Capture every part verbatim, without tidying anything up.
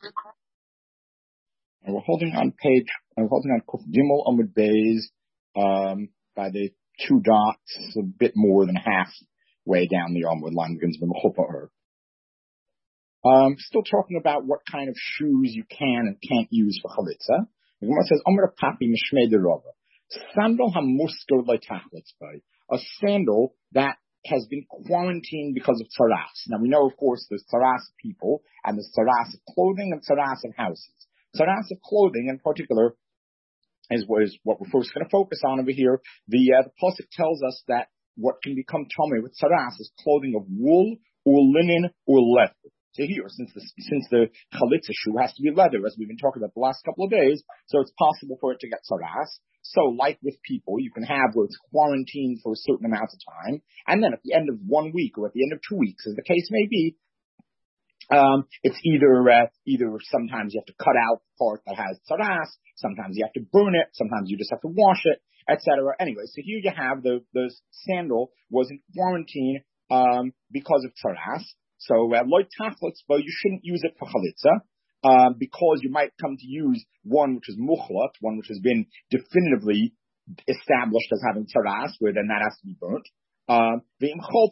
And we're holding on page, and we're holding on Kuf Gimel Amud Beis, um, by the two dots, a bit more than halfway down the Amud line begins with Mechupa. Um, still talking about what kind of shoes you can and can't use for chalitza. The Gemara says, Amar Papi Mishmei de Rava. Sandal hamusker leitachlitz by. A sandal that has been quarantined because of tzaras. Now we know, of course, there's tzaras of people, and there's tzaras of clothing and tzaras of houses. Tzaras of clothing, in particular, is what, is what we're first going to focus on over here. The, uh, the pasuk tells us that what can become tummy with tzaras is clothing of wool, or linen, or leather. So here, since the, since the chalitza shoe has to be leather, as we've been talking about the last couple of days, so it's possible for it to get tzaras. So, like with people, you can have where it's quarantined for a certain amount of time, and then at the end of one week or at the end of two weeks, as the case may be, um, it's either uh, either sometimes you have to cut out the part that has tzaras, sometimes you have to burn it, sometimes you just have to wash it, et cetera. Anyway, so here you have the the sandal was in quarantine um, because of tzaras. So, loy tachlitz, but you shouldn't use it for chalitza. Um, because you might come to use one which is muchlat, one which has been definitively established as having tzaras, where then that has to be burnt. Um, but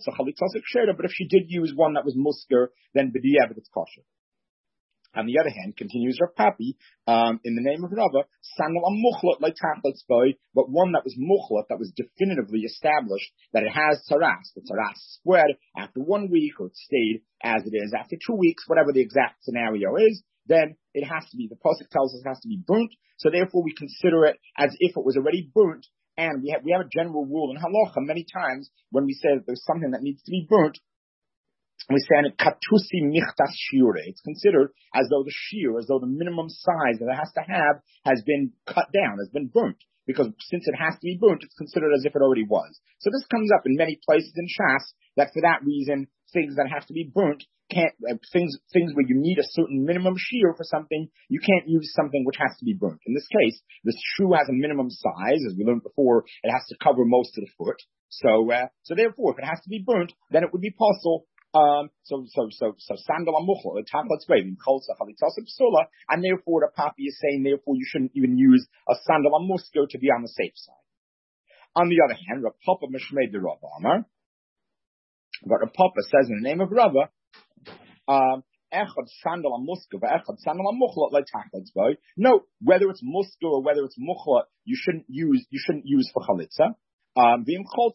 if she did use one that was musker, then b'diavad it's kosher. On the other hand, continues Rav Papi, um, in the name of Rava, sandal a muchlat like tachlitz boy, but one that was muchlat, that was definitively established that it has tzaras. The tzaras spread after one week, or it stayed as it is after two weeks, whatever the exact scenario is. Then it has to be, the pasuk tells us it has to be burnt, so therefore we consider it as if it was already burnt, and we have, we have a general rule in halacha many times when we say that there's something that needs to be burnt, we say it katusi michtas shiure. It's considered as though the shear, as though the minimum size that it has to have has been cut down, has been burnt, because since it has to be burnt, it's considered as if it already was. So this comes up in many places in Shas, that for that reason, things that have to be burnt can't, uh, things, things where you need a certain minimum shear for something, you can't use something which has to be burnt. In this case, the shoe has a minimum size, as we learned before, it has to cover most of the foot. So, uh, so therefore, if it has to be burnt, then it would be possible. Um, so, so, so, so, sandal amuchla, the tablet's waving, cholza, chalitzas psula, and therefore the Papi is saying, therefore you shouldn't even use a sandal amusker to be on the safe side. On the other hand, Rav Papa Mishmei de Rava Amar, but Rav Papa says in the name of Rava, um, echad sandal amusker, echad sandal amuchla, like tachlitz boy. No, whether it's musker or whether it's muchla, you shouldn't use, you shouldn't use for chalitza. Um,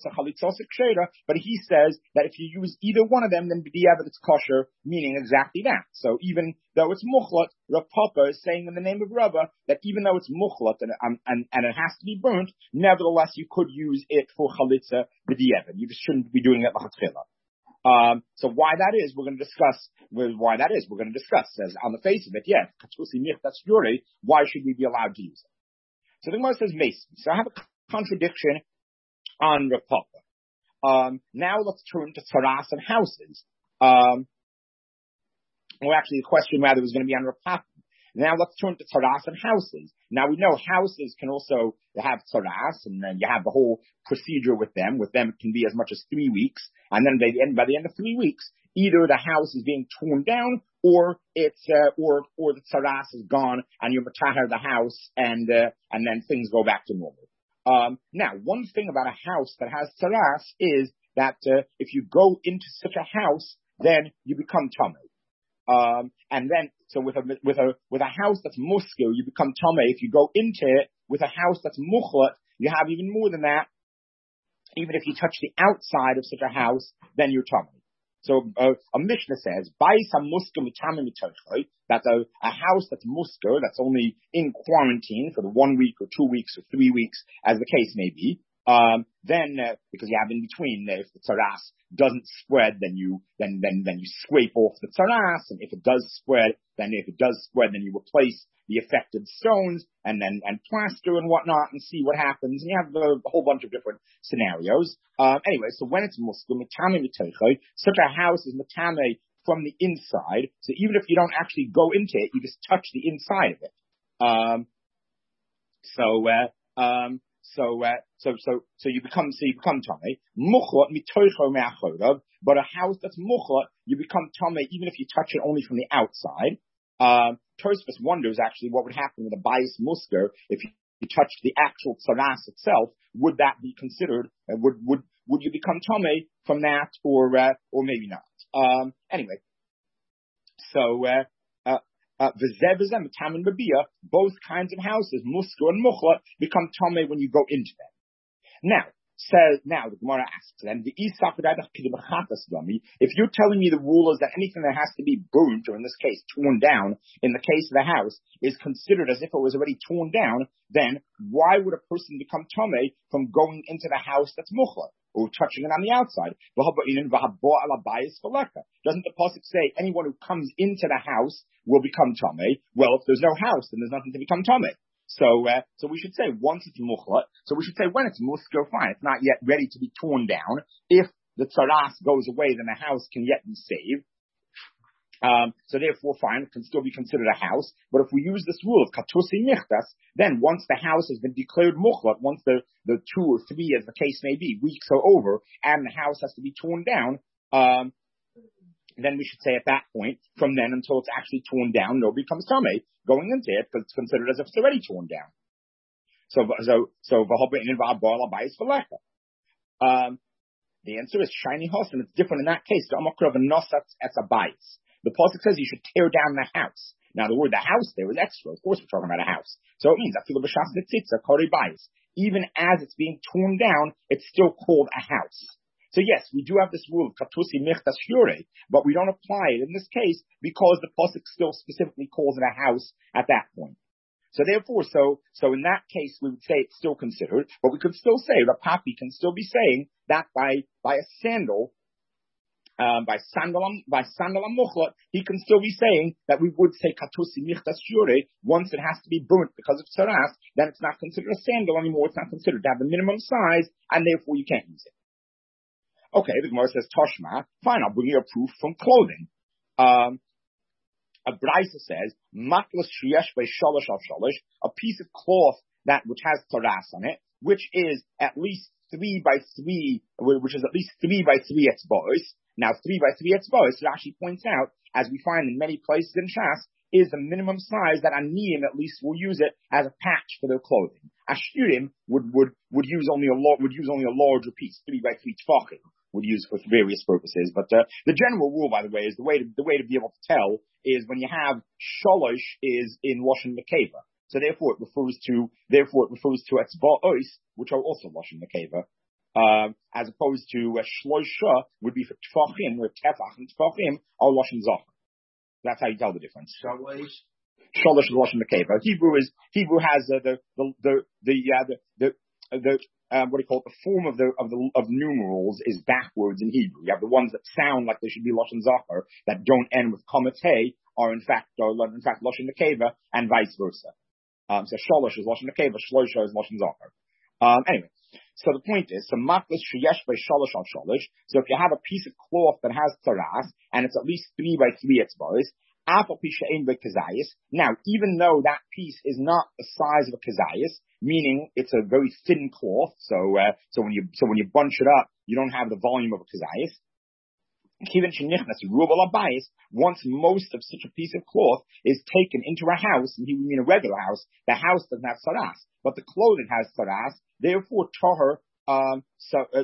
but he says that if you use either one of them, then b'diavad it's kosher, meaning exactly that. So even though it's muchlat, Rav Papa is saying in the name of Rava that even though it's muchlat and, and, and it has to be burnt, nevertheless you could use it for chalitza b'diavad. You just shouldn't be doing it l'chatchila. Um, so why that is, we're going to discuss, why that is, we're going to discuss. Says on the face of it, yeah, that's yuri, why should we be allowed to use it? So the Gemara says Mason. So I have a contradiction on Rav Papa. Um, now let's turn to tzaras and houses. Um, well, actually, the question rather was going to be on Rav Papa. Now let's turn to tzaras and houses. Now we know houses can also have tzaras, and then you have the whole procedure with them. With them, it can be as much as three weeks, and then by the end, by the end of three weeks, either the house is being torn down, or it's uh, or or the tzaras is gone, and you mataher the house, and uh, and then things go back to normal. Um, now, one thing about a house that has tzaras is that uh, if you go into such a house, then you become tamei. Um, and then, so with a with a with a house that's musker, you become tamei. If you go into it with a house that's muchlat, you have even more than that. Even if you touch the outside of such a house, then you're tamei. So uh, a Mishnah says, that a, a house that's musker, that's only in quarantine for the one week or two weeks or three weeks, as the case may be, um, then uh, because you have in between, uh, if the tzaras doesn't spread, then you then then then you scrape off the tzaras, and if it does spread, then if it does spread, then you replace the affected stones and then and plaster and whatnot, and see what happens. And you have a, a whole bunch of different scenarios. Um, anyway, so when it's musker, mitame mitaychay, such a house is mitame from the inside. So even if you don't actually go into it, you just touch the inside of it. Um, so. Uh, um, So, uh, so, so, so you become, so you become tamei. Muchlat mitoicho me'achorav, but a house that's muchlat, you become tamei even if you touch it only from the outside. Um, Tosfos wonders actually what would happen with a bias musker if you, you touched the actual tzaras itself. Would that be considered? Uh, would would would you become tamei from that, or uh, or maybe not? Um, anyway, so uh, uh, uh, both kinds of houses, musker and muchla, become tamei when you go into them. Now. Says now the Gemara asks them, if you're telling me the rule is that anything that has to be burnt, or in this case torn down, in the case of the house, is considered as if it was already torn down, then why would a person become tamei from going into the house that's muchla or touching it on the outside? Doesn't the pasuk say anyone who comes into the house will become tamei? Well, if there's no house, then there's nothing to become tamei. So, uh, so we should say once it's muchla, so we should say when it's musker, fine, it's not yet ready to be torn down. If the tzaras goes away, then the house can yet be saved. Um, so therefore, fine, it can still be considered a house. But if we use this rule of katusi nichtas, then once the house has been declared muchla, once the, the two or three, as the case may be, weeks are over, and the house has to be torn down, um, then we should say at that point, from then until it's actually torn down, nobody becomes tamei going into it because it's considered as if it's already torn down. So, so, so, um, the answer is shiny house, and it's different in that case. The pasuk says you should tear down the house. Now, the word the house there is extra. Of course, we're talking about a house. So it means even as it's being torn down, it's still called a house. So yes, we do have this rule of katusi michtas shure, but we don't apply it in this case because the pasuk still specifically calls it a house at that point. So therefore, so so in that case, we would say it's still considered, but we could still say Rav Papi can still be saying that by by a sandal, um, by sandalam by sandalam muchla, he can still be saying that we would say katusi michtas shure once it has to be burnt because of tzaras. Then it's not considered a sandal anymore. It's not considered to have the minimum size, and therefore you can't use it. Okay, the Gemara says Toshma. Fine, I'll bring you a proof from clothing. Um, a Brisa says matlas sheyesh by shalosh al shalosh, a piece of cloth that which has tzaras on it, which is at least three by three, which is at least three by three etzbos. Now, three by three etzbos, it actually points out, as we find in many places in Shas, is the minimum size that Aniyim at least will use it as a patch for their clothing. Ashirim would would would use only a lo- would use only a larger piece, three by three tefachim. Would use for various purposes, but uh, the general rule, by the way, is the way to the way to be able to tell is when you have shalosh is in lashon nekeva, so therefore it refers to therefore it refers to etzba'os, which are also lashon nekeva, uh, as opposed to uh, shloisha would be for tefachim, where tefach and tefachim are lashon zachar. That's how you tell the difference. Shalosh, shalosh is lashon nekeva. Hebrew is Hebrew has uh, the the the the uh, the the, uh, the Um, what do you call it? The form of the of the of numerals is backwards in Hebrew. You have the ones that sound like they should be lashon zachar that don't end with komatei are in fact are in fact lashon nekeva and vice versa. Um, so shalosh is lashon nekeva, shloisha is lashon zachar. Um, anyway, so the point is, so matlas sheyesh by shalosh al shalosh. So if you have a piece of cloth that has tzaras and it's at least three by three etzbos. Now, even though that piece is not the size of a kazayas, meaning it's a very thin cloth, so uh, so when you so when you bunch it up, you don't have the volume of a kazayas. Once most of such a piece of cloth is taken into a house, and he would mean a regular house, the house doesn't have saras, but the clothing has saras. Therefore, tahar. Um, so uh,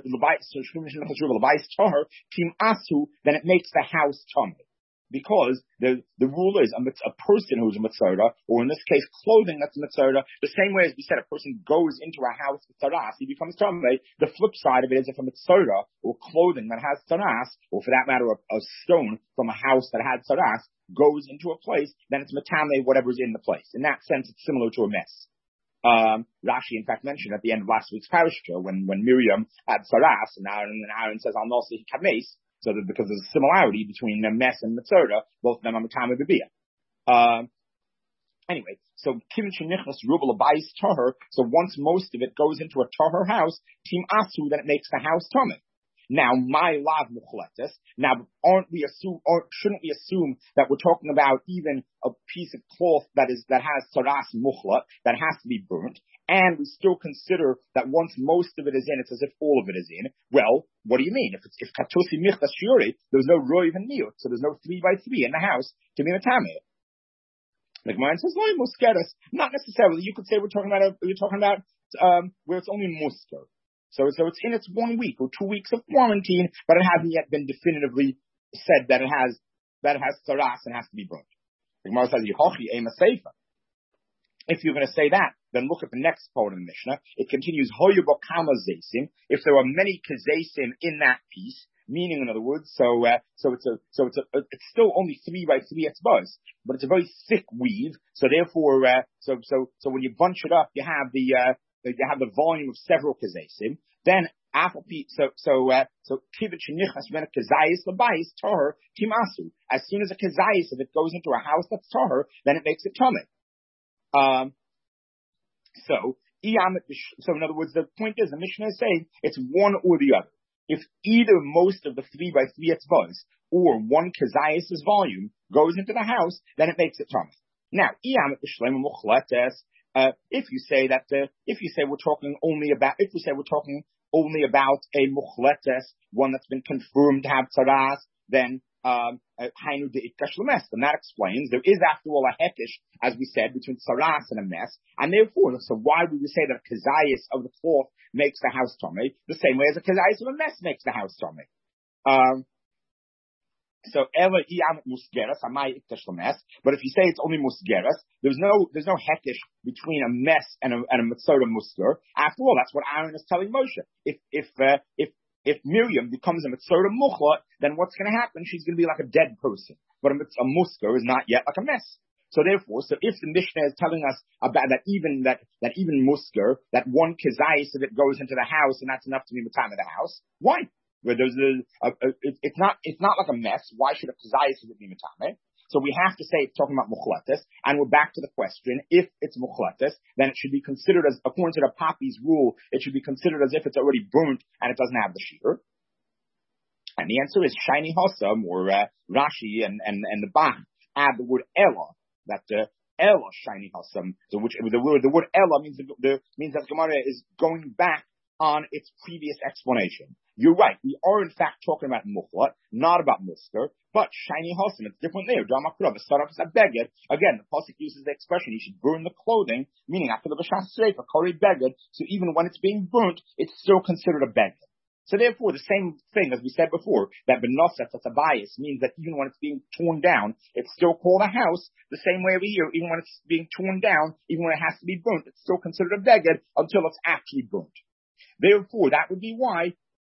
then it makes the house tummy. Because the, the rule is a, a person who's a mitzvah, or in this case, clothing that's a mitzvah, the same way as we said, a person goes into a house with tzaras, he becomes tamei. The flip side of it is if a mitzvah, or clothing that has tzaras, or for that matter, a, a stone from a house that had tzaras, goes into a place, then it's matame whatever's in the place. In that sense, it's similar to a mess. Um, Rashi, in fact, mentioned at the end of last week's parashah, when, when Miriam had tzaras, and Aaron, and Aaron says, I'll not see kames, so that because there's a similarity between the mess and mitzvah, both of them are matame b'biyah. Um, anyway, so kivin shenichnas rubel abayis tahor. So once most of it goes into a tahor house, tim asu, then it makes the house tamei. Now, my lav muchletes. Now, aren't we assume, or shouldn't we assume that we're talking about even a piece of cloth that is that has saras muchla that has to be burnt, and we still consider that once most of it is in, it's as if all of it is in. Well, what do you mean? If it's if katusi michtas shuri, there's no roiv and miut, so there's no three by three in the house to be matame. The Gemara says, "Loy muskeres." Not necessarily. You could say we're talking about a, we're talking about um, where it's only musker. So, so it's in its one week or two weeks of quarantine, but it hasn't yet been definitively said that it has that it has tzaras and has to be burnt. The Gemara says, "Yehochi ema seifa." If you're going to say that, then look at the next part of the Mishnah. It continues, "Hoyubo kama zeisim." If there are many kazeisim in that piece. Meaning, in other words, so uh, so it's a so it's a it's still only three by three etzbas, but it's a very thick weave. So therefore, uh, so so so when you bunch it up, you have the uh, you have the volume of several kazesim. Then apple so so uh, so kivit shenichas when a kazayis labayis tahor timasu. As soon as a kazayis if it goes into a house that's tahor, then it makes it tummy. Um. So so in other words, the point is the Mishnah is saying it's one or the other. If either most of the three by three etzvahs or one kazayis' volume goes into the house, then it makes it tummy. Now, uh, if you say that, uh, if you say we're talking only about, if you say we're talking only about a muchletes, one that's been confirmed to have tzaras, then um, hainu de'ikkash lemes. And that explains there is, after all, a hekish, as we said, between tzaras and a mess, and therefore, so why would we say that a kazayis of the cloth makes the house tummy, the same way as a kazayis of a mess makes the house tummy. Um, so ela iyam musgeras, amai iktash lemes. But if you say it's only musgeras, there's no there's no hekish between a mess and a and a mitzvah musker. After all, that's what Aaron is telling Moshe. If if uh, if if Miriam becomes a mitzvah muchla, then what's going to happen? She's going to be like a dead person. But a, a musker is not yet like a mess. So therefore, so if the Mishnah is telling us about that even that that even musker, that one kazayis of it goes into the house and that's enough to be the time of the house, why? Where there's a, a, a it, it's not it's not like a mess. Why should a kazayis of it be mitame? So we have to say it's talking about muchletes, and we're back to the question: if it's muchletes, then it should be considered as, according to the Papi's rule, it should be considered as if it's already burnt and it doesn't have the shear. And the answer is shiny hossam, or uh, Rashi and and and the Bach add the word ella. That uh, ella shiny hasam, so which the word the word ella means the, the means that Gemara is going back on its previous explanation. You're right. We are in fact talking about muchlat, not about musker, but shiny hasam. It's different there. Damakrav, a startup is a beged. Again, the pasuk uses the expression you should burn the clothing, meaning after the b'shas sreifa kori beged. So even when it's being burnt, it's still considered a beged. So therefore, the same thing as we said before, that benosef, that's a bias, means that even when it's being torn down, it's still called a house. The same way over here, even when it's being torn down, even when it has to be burnt, it's still considered a beged until it's actually burnt. Therefore, that would be why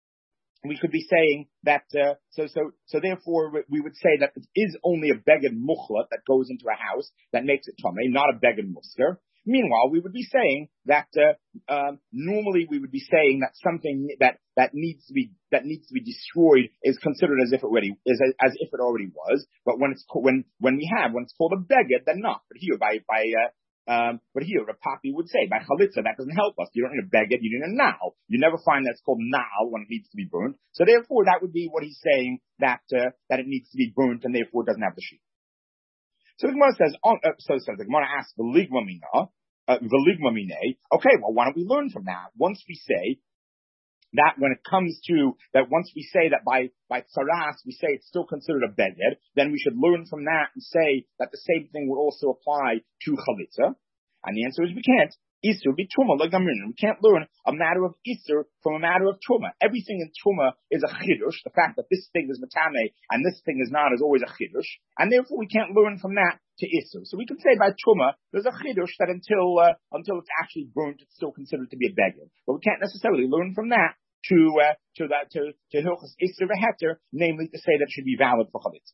we could be saying that, uh, so, so, so therefore we would say that it is only a beged muchlat that goes into a house that makes it tummy, not a beged musker. Meanwhile, we would be saying that uh, um, normally we would be saying that something that, that needs to be that needs to be destroyed is considered as if it already is as if it already was. But when it's when when we have when it's called a beged, then not. But here by by uh, um, but here a papi would say by chalitza that doesn't help us. You don't need a beged, you need a na'al. You never find that it's called na'al when it needs to be burnt. So therefore, that would be what he's saying that uh, that it needs to be burnt and therefore it doesn't have the sheet. So the Gemara says, oh, uh, so, so the Gemara asks, V'ligma mina, uh, V'ligma mine. Okay, well, why don't we learn from that? Once we say that when it comes to, that once we say that by, by tzaras, we say it's still considered a beged, then we should learn from that and say that the same thing would also apply to chalitza. And the answer is we can't. Isur be Tuma, like Gamrin. We can't learn a matter of Isur from a matter of Tuma. Everything in Tuma is a chidush. The fact that this thing is Matame and this thing is not is always a chidush. And therefore we can't learn from that to Isur. So we can say by Tuma, there's a chidush that until, uh, until it's actually burnt, it's still considered to be a beged. But we can't necessarily learn from that to, uh, to that, to, to Hilchas Isur Veheter, namely to say that it should be valid for Chalitza.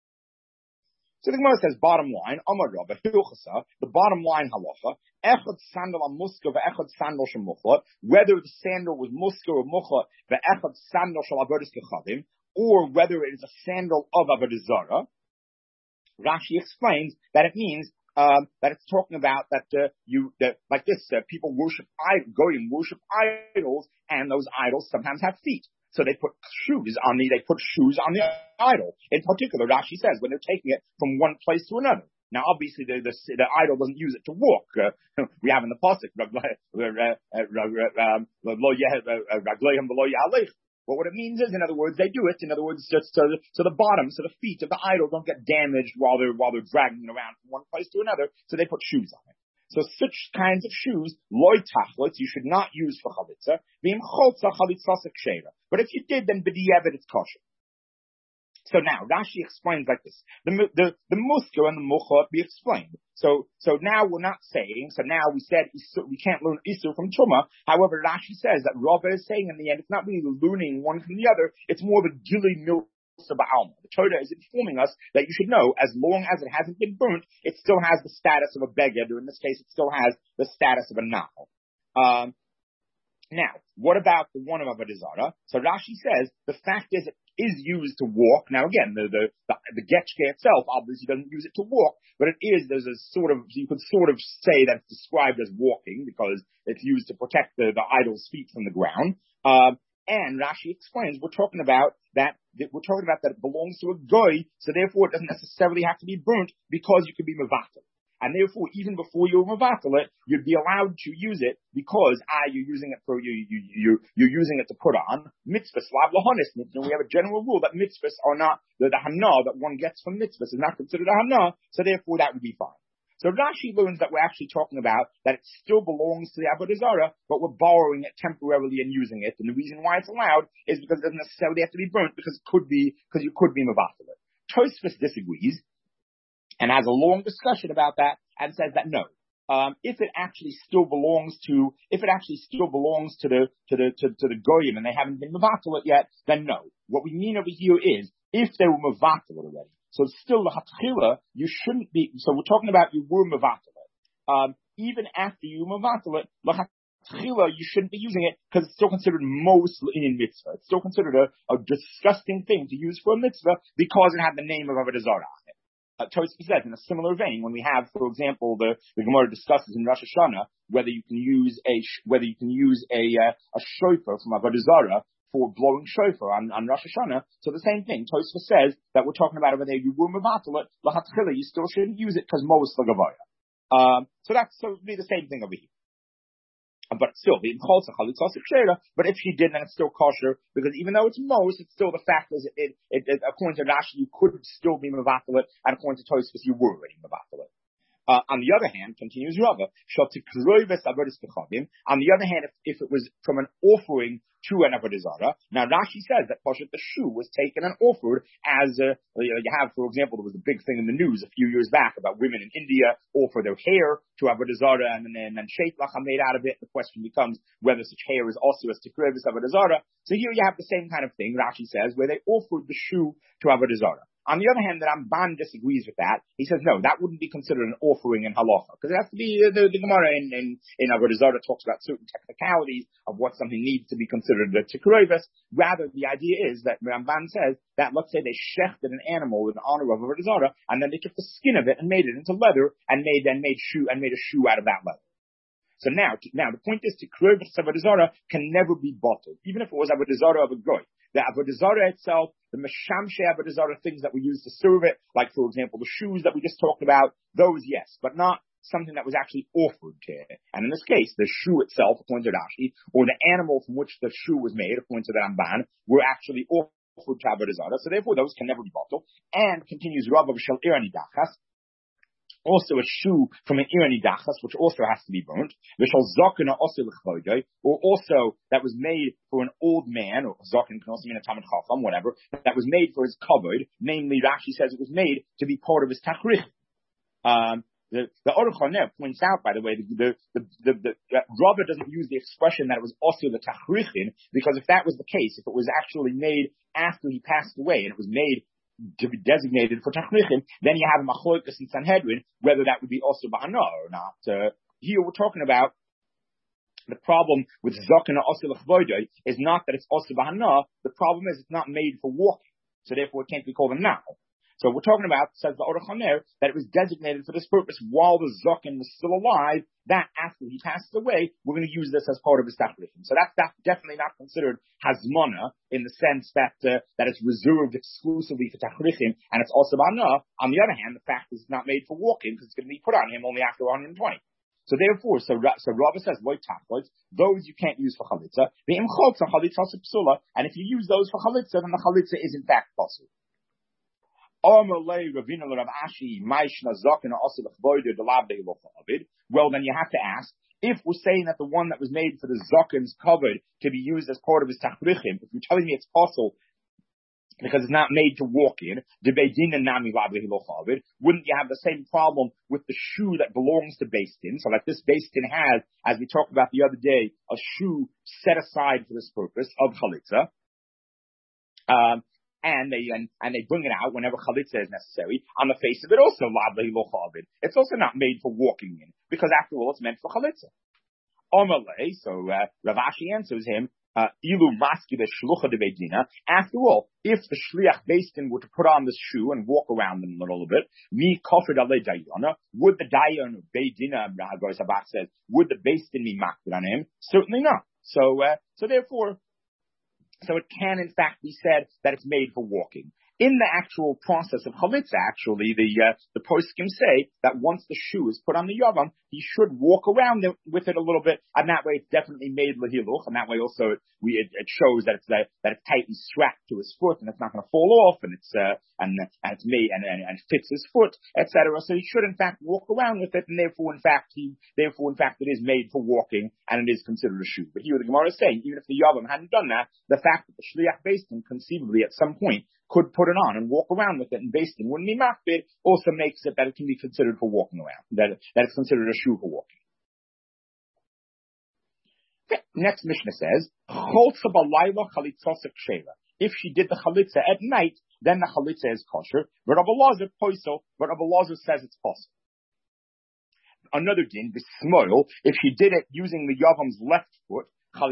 So the Gemara says, bottom line, Amar Rabba, Hilchasa, the bottom line halacha, Echad sandal muska ve'echad sandal shemuchla, whether the sandal was muska or muchla, ve'echad sandal shel avodas kechadim, or whether it is a sandal of avodah zara. Rashi explains that it means um, that it's talking about that uh, you, that, like this, uh, people worship, goyim worship idols, and those idols sometimes have feet. So they put shoes on the, they put shoes on the idol. In particular, Rashi says, when they're taking it from one place to another. Now, obviously, the, the, the idol doesn't use it to walk. Uh, we have in the pasuk, Well, what it means is, in other words, they do it. In other words, just so the, so the bottom, so the feet of the idol don't get damaged while they're while they're dragging it around from one place to another. So they put shoes on it. So such kinds of shoes, loy tachlitz, you should not use for chalitza. V'im cholza chalitzasek sheva. But if you did, then b'di'evet it's kosher. So now Rashi explains like this: the the the musker and the muchot be explained. So so now we're not saying. So now we said we can't learn isur from Tuma. However, Rashi says that Rava is saying in the end, it's not really learning one from the other. It's more the gili milk. The Torah is informing us that you should know, as long as it hasn't been burnt, it still has the status of a beged, or in this case, it still has the status of a nahal. Um, now, what about the one of Avodah Zarah? So Rashi says the fact is it is used to walk. Now again, the the the, the getchke itself obviously doesn't use it to walk, but it is there's a sort of you could sort of say that it's described as walking because it's used to protect the the idol's feet from the ground. Um, And Rashi explains, we're talking about that, that, we're talking about that it belongs to a goy, so therefore it doesn't necessarily have to be burnt because you could be mevatel. And therefore, even before you're mevatel it, you'd be allowed to use it because, ah, you're using it for, you, you, you, you're using it to put on mitzvahs, lav lahonis. We have a general rule that mitzvahs are not, the, the hana that one gets from mitzvahs is not considered a hana, so therefore that would be fine. So Rashi learns that we're actually talking about that it still belongs to the Avodah Zarah, but we're borrowing it temporarily and using it. And the reason why it's allowed is because it doesn't necessarily have to be burnt, because it could be, because you could be mevatel it. Tosfos disagrees and has a long discussion about that and says that no, um, if it actually still belongs to, if it actually still belongs to the to the to, to the goyim and they haven't been mevatel it yet, then no. What we mean over here is if they were mevatel it already. So it's still the hatchila, you shouldn't be, so we're talking about you were mevatel it. Um, even after you mevatel it, the hatchila, you shouldn't be using it because it's still considered most in mitzvah. It's still considered a, a disgusting thing to use for a mitzvah because it had the name of Avodah Zarah on it. Uh, Tosfos says in a similar vein, when we have, for example, the, the Gemara discusses in Rosh Hashanah whether you can use a, whether you can use a, uh, a shofar from Avodah Zarah for blowing shofar on, on Rosh Hashanah. So the same thing. Tosfos says that we're talking about over there, you were mevatel it, l'hatchila, you still shouldn't use it because Mos l'gavaya. Um, so that's, so it would be the same thing over here. But still, but if she did, then it's still kosher, because even though it's Mos, it's still the fact is, it, it, it, according to Rashi, you could still be mevatel it, and according to Tosfos, you were already mevatel it. Uh, on the other hand, continues Rava, on the other hand, if, if it was from an offering to an Avodah Zarah, now Rashi says that Pashat the shoe was taken and offered as a, you know, you have, for example, there was a big thing in the news a few years back about women in India offer their hair to Avodah Zarah and then and Sheitlach are made out of it. The question becomes whether such hair is also as tikrevis Avodah Zarah. So here you have the same kind of thing, Rashi says, where they offered the shoe to Avodah Zarah. On the other hand, the Ramban disagrees with that. He says, no, that wouldn't be considered an offering in halacha, because it has to be, uh, the, the Gemara in, in, in Avodah Zarah talks about certain technicalities of what something needs to be considered a tikrevis. Rather, the idea is that Ramban says that, let's say they shechted an animal in honor of Avodah Zarah, and then they took the skin of it and made it into leather, and made, and made shoe, and made a shoe out of that leather. So now, now the point is, tikrevis Avodah Zarah can never be bottled, even if it was Avodah Zarah of a goy. The Avodah Zarah itself, the Meshamshe Avodah Zarah, things that we use to serve it, like, for example, the shoes that we just talked about, those, yes, but not something that was actually offered to it. And in this case, the shoe itself, according to Rashi, or the animal from which the shoe was made, according to the Ramban, were actually offered to Avodah Zarah, so therefore those can never be bottled. And continues Rav of Shel Irani Dachas, also a shoe from an irani dachas, which also has to be burnt, or also that was made for an old man, or zaken can also mean a tamid chacham, whatever, that was made for his kavod. Namely, Rashi says it was made to be part of his tachrich. Um, the the Aruch HaNer points out, by the way, the the the, the, the Rava doesn't use the expression that it was also the tachrichin, because if that was the case, if it was actually made after he passed away and it was made to be designated for tachrichim, then you have a machlokas in Sanhedrin, whether that would be also ba'ana or not. Uh, here we're talking about the problem with zakana also l'chvoidoi is not that it's also ba'ana, the problem is it's not made for walking, so therefore it can't be called a now. So we're talking about, says the Aruch HaNer, that it was designated for this purpose while the zaken was still alive, that after he passes away, we're going to use this as part of his tachrichim. So that's, that's definitely not considered hazmana in the sense that uh, that it's reserved exclusively for tachrichim, and it's also ba'ana. On the other hand, the fact is it's not made for walking because it's going to be put on him only after one hundred twenty. So therefore, so so Rava says loy tachlis, those you can't use for chalitza. The imchotza chalitza psula, and if you use those for chalitza, then the chalitza is in fact possible. Well, then you have to ask, if we're saying that the one that was made for the zaken is covered to be used as part of his tachrichim, if you're telling me it's possible because it's not made to walk in, wouldn't you have the same problem with the shoe that belongs to Beis Din? So like this Beis Din has, as we talked about the other day, a shoe set aside for this purpose of chalitza. Um, And they and, and they bring it out whenever chalitza is necessary. On the face of it, also lavli lo chavid. It's also not made for walking in, because after all, it's meant for chalitza. Omalei, so uh, Rav Ashi answers him. Ilu maski the shlucha de beidina. After all, if the shliach Beis Din were to put on this shoe and walk around in a little bit, mi kofid ale dayana, would the dayan of beidina, Rabbi Sabach says, would the Beis Din be makbid on him? Certainly not. So, uh, so therefore. So it can, in fact, be said that it's made for walking. In the actual process of chalitza, actually, the uh, the poskim say that once the shoe is put on the yavam, he should walk around it, with it a little bit, and that way it's definitely made lehiluch, and that way also it, we, it, it shows that it's uh, that it's tightly strapped to his foot, and it's not going to fall off, and it's uh, and and it's made and, and and fits his foot, et cetera. So he should, in fact, walk around with it, and therefore, in fact, he therefore, in fact, it is made for walking, and it is considered a shoe. But here the Gemara is saying, even if the yavam hadn't done that, the fact that the shliach Beis Din conceivably at some point could put it on and walk around with it, and Beis Din wouldn't be makbid, also makes it that it can be considered for walking around, that, that it's considered a shoe for walking. Okay. Next Mishnah says, if she did the chalitza at night, then the chalitza is kosher, but Rabbi Lazar poisel, but Rabbi Lazar says it's possible. Another din, bismoil, if she did it using the yavam's left foot, then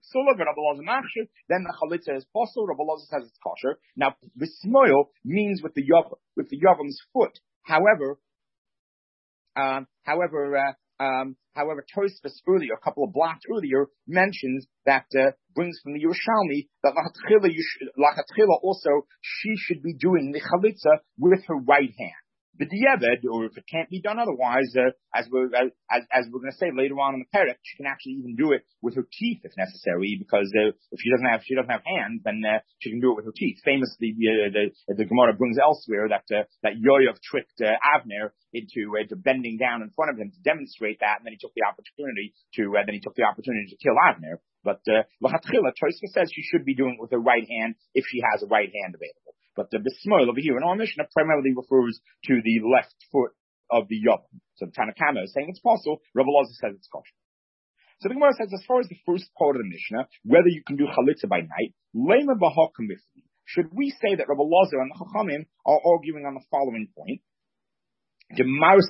the chalitza is possible. Rabbi Lazar says it's kosher. Now, bismoil means with the yavam, with the yavam's foot. However, um, however, uh, um, however, Tosfos earlier, a couple of blocks earlier, mentions that uh, brings from the Yerushalmi that lachatchila also she should be doing the chalitza with her right hand. B'diavad, or if it can't be done otherwise, uh, as we're as, as we're going to say later on in the parak, she can actually even do it with her teeth if necessary, because uh, if she doesn't have she doesn't have hands, then uh, she can do it with her teeth. Famously, uh, the the Gemara brings elsewhere that uh, that Yoav tricked uh, Avner into uh, to bending down in front of him to demonstrate that, and then he took the opportunity to uh, then he took the opportunity to kill Avner. But lachatchila, Tosfos says she should be doing it with her right hand if she has a right hand available. But the bismoil over here in our Mishnah primarily refers to the left foot of the yavam. So the Tanna Kamma is saying it's possible. Rabbi Lazar says it's kosher. So the Gemara says, as far as the first part of the Mishnah, whether you can do chalitza by night, lema b'ha kamifli. Should we say that Rabbi Lazar and the Chachamim are arguing on the following point? Now you have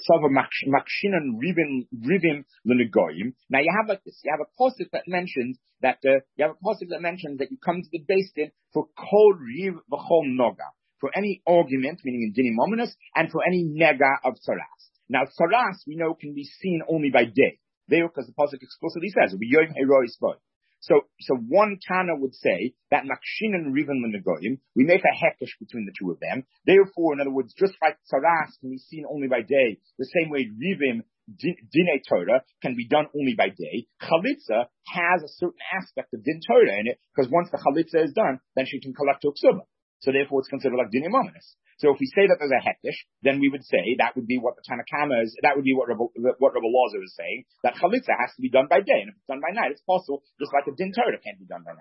like this. You have a pasuk that mentions that uh, you have a pasuk that mentions that you come to the Beis Din for kol riv v'chol noga, for any argument, meaning in dinim ominous, and for any nega of tzaras. Now tzaras we know can be seen only by day. There, because the pasuk explicitly says, "V'yoyim herois boy." So, so one Tana would say that Makshin and Rivin L'Negoyim, we make a hekesh between the two of them. Therefore, in other words, just like Tzaras can be seen only by day, the same way Rivim, Dinei Torah, can be done only by day, Chalitza has a certain aspect of Din Torah in it, because once the Chalitza is done, then she can collect her ksuba. So therefore, it's considered like Dinim Ominous. So if we say that there's a hektish, then we would say that would be what the Tanna Kamma is, that would be what Rabbi, what Rabbi Lazar is saying, that chalitza has to be done by day, and if it's done by night, it's possible, just like a din Torah can't be done by night.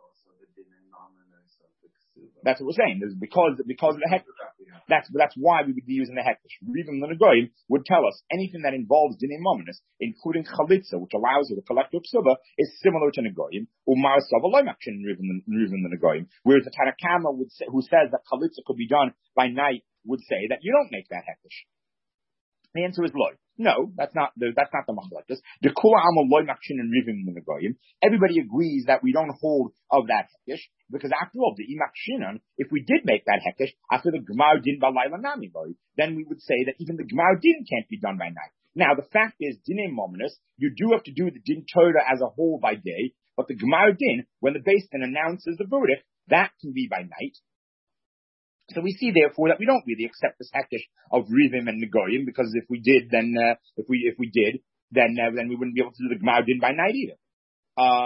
That's what we're saying. There's because, because of the hektish. That's, that's why we would be using the hektish. Rivim L'Negoyim would tell us anything that involves dinim mominus, including chalitza, which allows her to collect her psuba, is similar to Negoyim, umar savaloymakshin Rivim L'Negoyim. Whereas the Tanna Kamma would say, who says that chalitza could be done by night, would say that you don't make that hektish. The answer is loy. No, that's not the that's not the machlokes. The kula amal loy makshin and rivim l'negoyim. Everybody agrees that we don't hold of that hekesh because after all, the imakshinon, if we did make that hekesh after the gemar din balayla nami loy, then we would say that even the gemar din can't be done by night. Now the fact is, dinim mominus, you do have to do the din Torah as a whole by day, but the gemar din, when the Beis Din announces the verdict, that can be by night. So we see, therefore, that we don't really accept this hekesh of Rivim and Negoyim, because if we did, then uh, if we if we did, then uh, then we wouldn't be able to do the Gemara din by night either. Uh,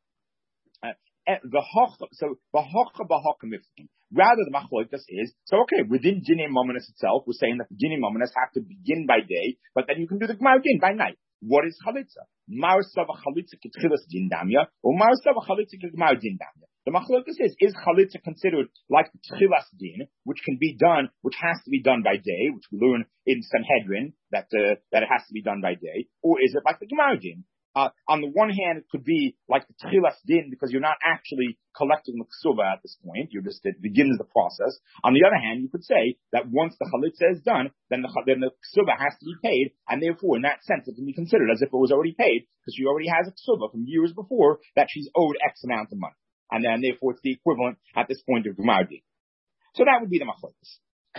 uh, the hoch, so the hocha b'hocha mifkin. Rather, the machlokas is so okay within dinei mominus itself. We're saying that the dinei mominus have to begin by day, but then you can do the Gemara din by night. What is chalitza? Marsava chalitza ketchilas din damya, or marsava chalitza ketgemara din damya. The machlokas is, is chalitza considered like the tchilas din, which can be done, which has to be done by day, which we learn in Sanhedrin, that, uh, that it has to be done by day, or is it like the gemara din? Uh, on the one hand, it could be like the tchilas din, because you're not actually collecting the ksuba at this point. You're just, it begins the process. On the other hand, you could say that once the chalitza is done, then the, then the ksuba has to be paid, and therefore, in that sense, it can be considered as if it was already paid, because she already has a ksuba from years before that she's owed X amount of money. And then, therefore, it's the equivalent at this point of Gemara din. So that would be the machlokes.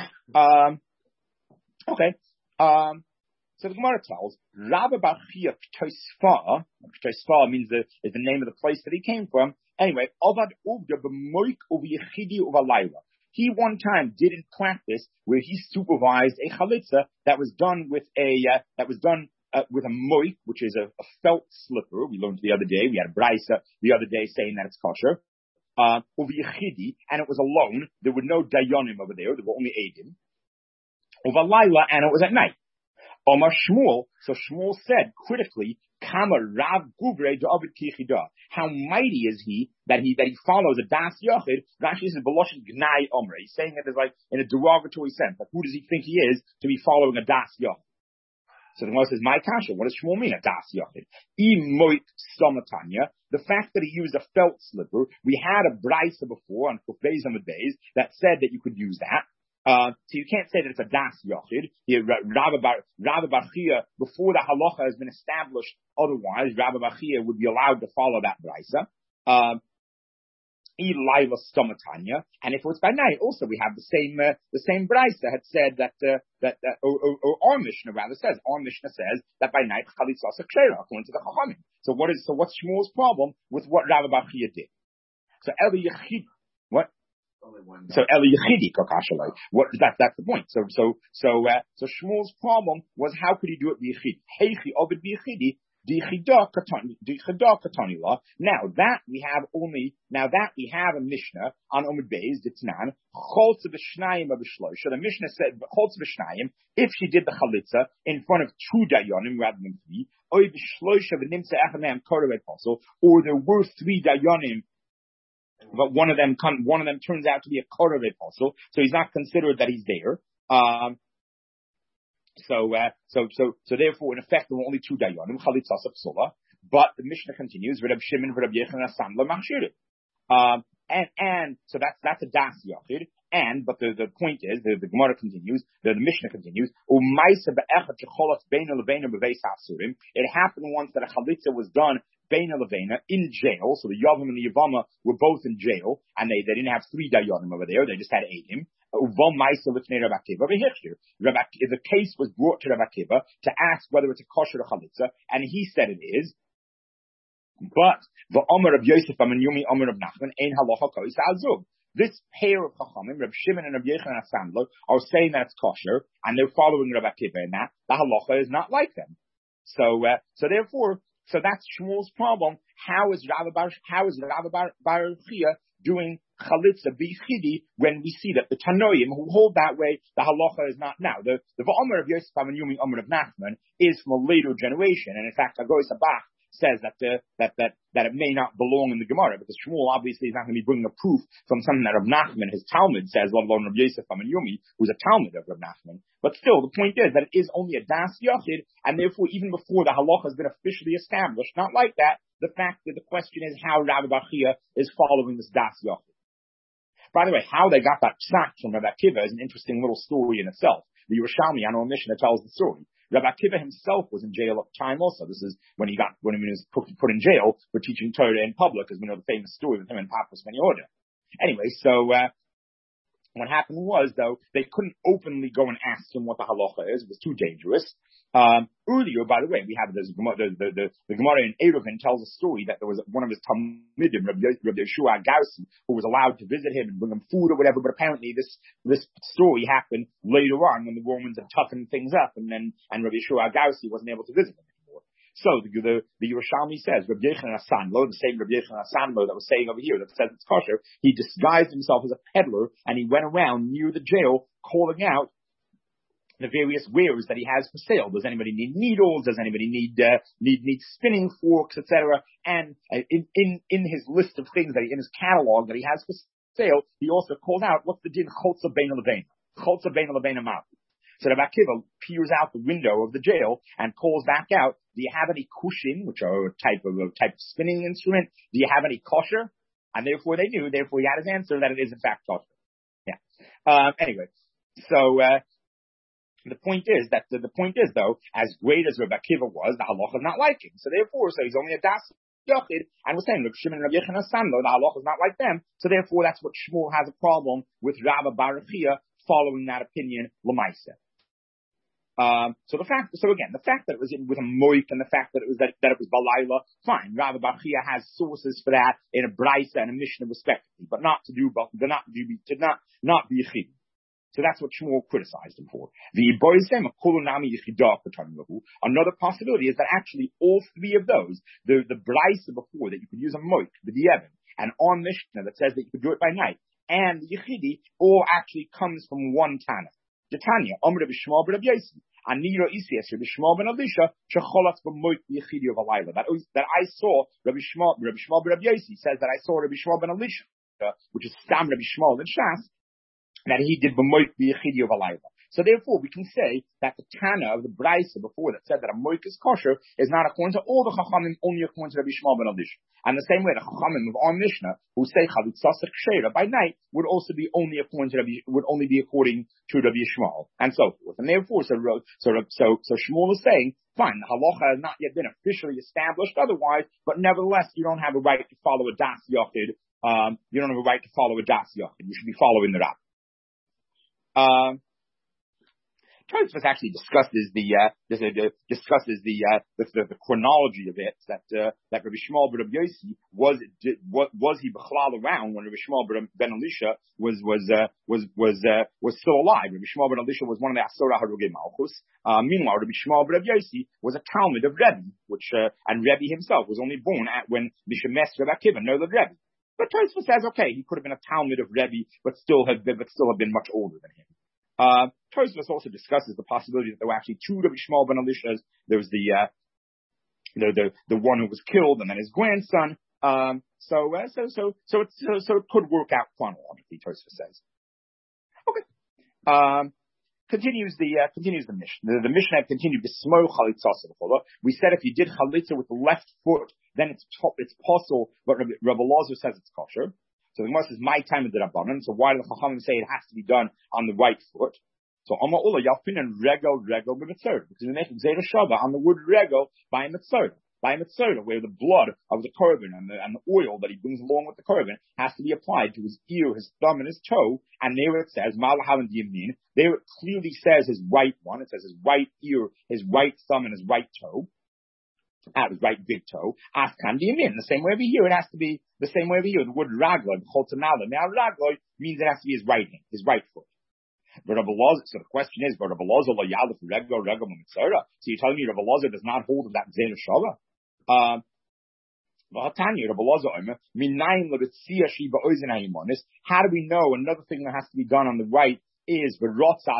Um, okay. Um, so the Gemara tells, Rabba bar Chia P'toisfa, P'toisfa means the, is the name of the place that he came from. Anyway, Ovad Uvda b'moik u'v'yechidi u'v'layla. He one time did in practice where he supervised a chalitza that was done with a, uh, that was done Uh, with a moik, which is a, a felt slipper. We learned the other day. We had a brisa the other day saying that it's kosher. Uh, and it was alone. There were no dayanim over there. There were only edim. Uvalayla, and it was at night. Omar Shmuel. So Shmuel said critically, Kama Rav Guvre David Kichida. How mighty is he that he that he follows a das yochid? Rashi says Beloshin Gnai Omer. He's saying it as like in a derogatory sense. Like who does he think he is to be following a das yochid? So the Gemara says, my kasha, what does Shmuel mean? A das yochid. Imoit stomatanya. The fact that he used a felt slipper, we had a brisa before on Kufbeis and Beis that said that you could use that. Uh, so you can't say that it's a das yochid. Here, Rabbi Bar Chia, before the halacha has been established otherwise, Rabbi Bar Chia would be allowed to follow that brisa. Uh, Laila stomatanya, and if it was by night, also we have the same uh, the same brisa had said that uh, that uh, or, or, or our Mishnah rather says our Mishnah says that by night chalitza sekshera according to the Chachamim. So what is so what's Shmuel's problem with what Rabbi Bar Chia did? So Eli Yechid, what? So Eli Yechidi kakashalai. What that that's the point. So so so uh, so Shmuel's problem was how could he do it b'yechid? Heichi ovid b'yechidi. Now that we have only, now that we have a Mishnah on Omid Beis, Ditnan, Choltz v'shnayim of the Mishnah said, Choltz v'shnayim, if she did the chalitza in front of two dayanim rather than three, or there were three dayanim, but one of them, one of them turns out to be a korov apostle, so he's not considered that he's there. Um, So, uh, so, so, so therefore, in effect, there were only two dayanim, chalitzas psula. But the Mishnah continues, Reb Shimon, Reb Yechon, Samla Machshirim. Um, and, and, so that's, that's a das yachid. And, but the, the point is, the, the Gemara continues, the, the Mishnah continues, it happened once that a chalitza was done Beina Levena in jail. So the Yavam and the Yavama were both in jail, and they, they didn't have three dayanim over there, they just had eidim. The case was brought to Rav Akiva to ask whether it's a kosher or chalitza, and he said it is. But the Omer of Yosef Amanyumi Omer of Nachman ein halacha kois azub. This pair of chachamim, Rav Shimon and Rav Yechon Asandler, are saying that it's kosher, and they're following Rav Akiva in that. The halacha is not like them. So, uh, so therefore, so that's Shmuel's problem. How is Rav Bar, how is Rav Bar, Bar Chia doing chalitza bichidi when we see that the Tanoim who hold that way, the halacha is not now. The the Omer of Yosef Amanyumi Omer of Nachman is from a later generation, and in fact, Agoy Sabach says that the, that that that it may not belong in the Gemara because Shmuel obviously is not going to be bringing a proof from something that Rav Nachman, his Talmud says, let alone Rav Yosef Amanyumi, who's a Talmud of Rav Nachman. But still, the point is that it is only a das yachid, and therefore, even before the halacha has been officially established, not like that. The fact that the question is how Rabbi Bar Chia is following this das yachid. By the way, how they got that psak from Rabbi Akiva is an interesting little story in itself. The Yerushalmi, I know a Mishnah tells the story. Rabbi Akiva himself was in jail at the time also. This is when he got, when he was put, put in jail for teaching Torah in public, as we know the famous story with him and Papas Ben Yehuda. Anyway, so, uh, what happened was, though, they couldn't openly go and ask him what the halacha is. It was too dangerous. Um, earlier, by the way, we have this, the, the, the, the Gemara in Eruvin tells a story that there was one of his Talmidim, Rabbi Yeshua Garsi, who was allowed to visit him and bring him food or whatever, but apparently this, this story happened later on when the Romans had toughened things up, and then, and Rabbi Yeshua Garsi wasn't able to visit him anymore. So the the, the Yerushalmi says Rabbi Yochanan Asanlo, the same Rabbi Yochanan Asanlo that was saying over here that says it's kosher, he disguised himself as a peddler and he went around near the jail calling out the various wares that he has for sale. Does anybody need needles? Does anybody need uh, need need spinning forks, et cetera? And uh, in in in his list of things that he, in his catalog that he has for sale, he also called out what's the din chotza bein lebein, chotza bein lebein amav. So Rabbi Akiva peers out the window of the jail and calls back out, do you have any kushin, which are a type of a type of spinning instrument? Do you have any kosher? And therefore they knew, therefore he had his answer that it is in fact kosher. Yeah. Um, anyway, so uh, the point is that the, the point is though, as great as Rabbi Akiva was, the halacha is not like him. So therefore, so he's only a das yochid, and we're saying Rabbi Shimon and Rabbi Yochanan Asanlo, the halacha is not like them. So therefore, that's what Shmuel has a problem with Rabbi Bar Chia following that opinion l'maisa. Um, so the fact, so again, the fact that it was in, with a moik and the fact that it was that, that it was balayla, fine. Rabbi Bar Chia has sources for that in a brisa and a mishnah respectively, but not to do, but not to do, to not not be yichid. So that's what Shmuel criticized him for. The another possibility is that actually all three of those, the the brisa before that you could use a moik, the dievin, and on mishnah that says that you could do it by night, and the yichidi all actually comes from one Tana. Tanya, Amr Rabbi Shmuel ben Rabbi Yosi, Anira Isias Rabbi Shmuel ben Elisha, Shecholatz b'moik b'yichidi of Alayla. That that I saw Rabbi Shmuel Rabbi Shmuel ben Rabbi Yosi says that I saw Rabbi Shmuel ben Elisha, which is Stam Rabbi Shmuel in Shas, that he did b'moik b'yichidi of Alayla. So therefore, we can say that the Tana of the Brisa before that said that a moik is kosher is not according to all the Chachamim, only according to Rabbi Shmuel ben Elisha. And the same way the Chachamim of our Mishnah, who say Chalitza Kshera by night, would also be only according to Rabbi, would only be according to Rabbi Shmuel, and so forth. And therefore, so so so, so Shmuel is saying, fine, the halacha has not yet been officially established otherwise, but nevertheless, you don't have a right to follow a das yochid. Um, you don't have a right to follow a das yochid. You should be following the Rab. Um. Tosfos actually discusses the uh, this, uh, discusses the, uh, the, the the chronology of it. That uh, that Rabbi Shmuel ben Rabbi Yosi was did, was was he b'chlal around when Rabbi Shmuel ben Elisha was was uh, was was uh, was still alive. Rabbi Shmuel ben Elisha was one of the Asora Harugei Malchus. Uh, meanwhile, Rabbi Shmuel ben Rabbi Yosi was a Talmud of Rebbe, which uh, and Rebbe himself was only born at when Mishemes Rabbi Akiva know the Rebbe. But Tosfos says, okay, he could have been a Talmud of Rebbe, but still have been, but still have been much older than him. Uh, Tosfos also discusses the possibility that there were actually two Rabbi Shmuel ben Elishas. There was the, uh, the, the, the one who was killed and then his grandson. Um, so, uh, so, so, so it's, so, so it could work out chronologically, Tosfos says. Okay. Um, continues the, uh, continues the Mishnah. The, the Mishnah continued to smoke chalitza. We said if you did chalitza with the left foot, then it's, it's possible, but Rabbi, Rabbi Lazar says it's kosher. So the Gemara says, my time is the Rabbanan. So why do the Chachamim say it has to be done on the right foot? So Amar Ula Yalfin and Regel Regel b'Mitzorah, because we make Zera Shava on the word Regel by a Mitzorah, by a Mitzorah, where the blood of the korban and the, and the oil that he brings along with the korban has to be applied to his ear, his thumb, and his toe. And there it says Malahav and Yamin. There it clearly says his right one. It says his right ear, his right thumb, and his right toe. At his right big toe, Afkan Yamin. The same way over here, it has to be the same way over here. The word Ragloi, Choltanala. Now Ragloi means it has to be his right hand, his right foot. But Rabbi Lazar, so the question is, but Rabbi Lazar lo yalef Regel Regel Mitzorah. So you're telling me Rabbi Lazar does not hold of that Zera Shava? Um, how do we know? Another thing that has to be done on the right is when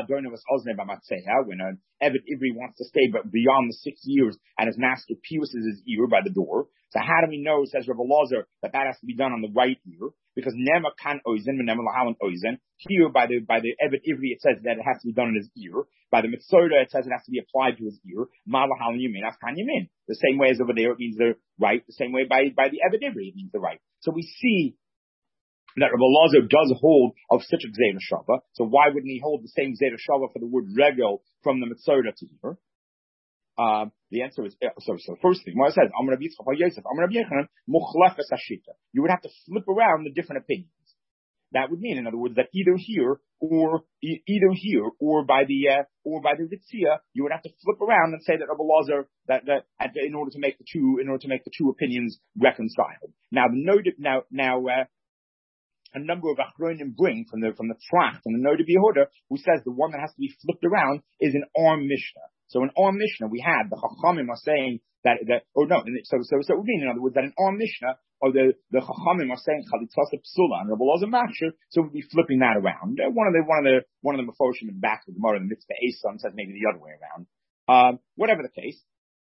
an Eved Ivri wants to stay but beyond the six years and his master pierces his ear by the door. So how do we know, says Rabbi Lazar, that that has to be done on the right ear? Because Nema kan oizen, Nema lahalan oizen. Here by the by the Eved Ivri it says that it has to be done in his ear. By the Mitzorah it says it has to be applied to his ear. Ma lahalan yamin, afkan yamin. The same way as over there it means the right. The same way by by the Eved Ivri it means the right. So we see that Rabbi Lazar does hold of such a Zera Shava. So why wouldn't he hold the same Zera Shava for the word Regel from the Mitzorah to here? Um, the answer is, so, so first thing, what it says, Amar Rabbi Yitzchak Bar Yosef, Amar Rabbi Yochanan, Mochlefes Hashita. You would have to flip around the different opinions. That would mean, in other words, that either here, or, e- either here, or by the, uh, or by the Ritzia, you would have to flip around and say that Rabbi Lazar, that, that, in order to make the two, in order to make the two opinions reconciled. Now, the note, now, now, uh, a number of Achronim bring from the from the Tzlach, from the Noda B'Yehuda, who says the one that has to be flipped around is an Arm Mishnah. So in our Mishnah, we had the Chachamim are saying that, that or no, so, so, so it would mean, in other words, that in our Mishnah, or the, the Chachamim are saying Chalitzas Psula, and Rabbi Elazar Machshir, so we'd be flipping that around. One of the, one of the, one of the Mefoshim in the back of the Gemara, the Mitzvah Eson, says maybe the other way around. Um, whatever the case.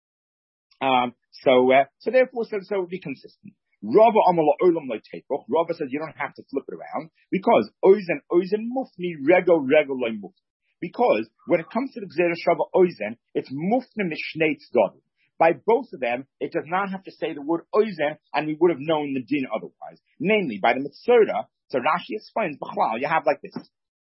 Um, so, uh, so therefore, so, so it would be consistent. Rava Amala Olam Lo Teipach. Rava says you don't have to flip it around, because Oizen, Oizen Mufni, Rego, Rego, Lo Mufni. Because when it comes to the Gzera Shava Oizen, it's Mufni Mishnei Tzdadim. By both of them, it does not have to say the word Oizen, and we would have known the din otherwise. Namely, by the Mitzvah, so Rashi explains, B'chlal, you have like this.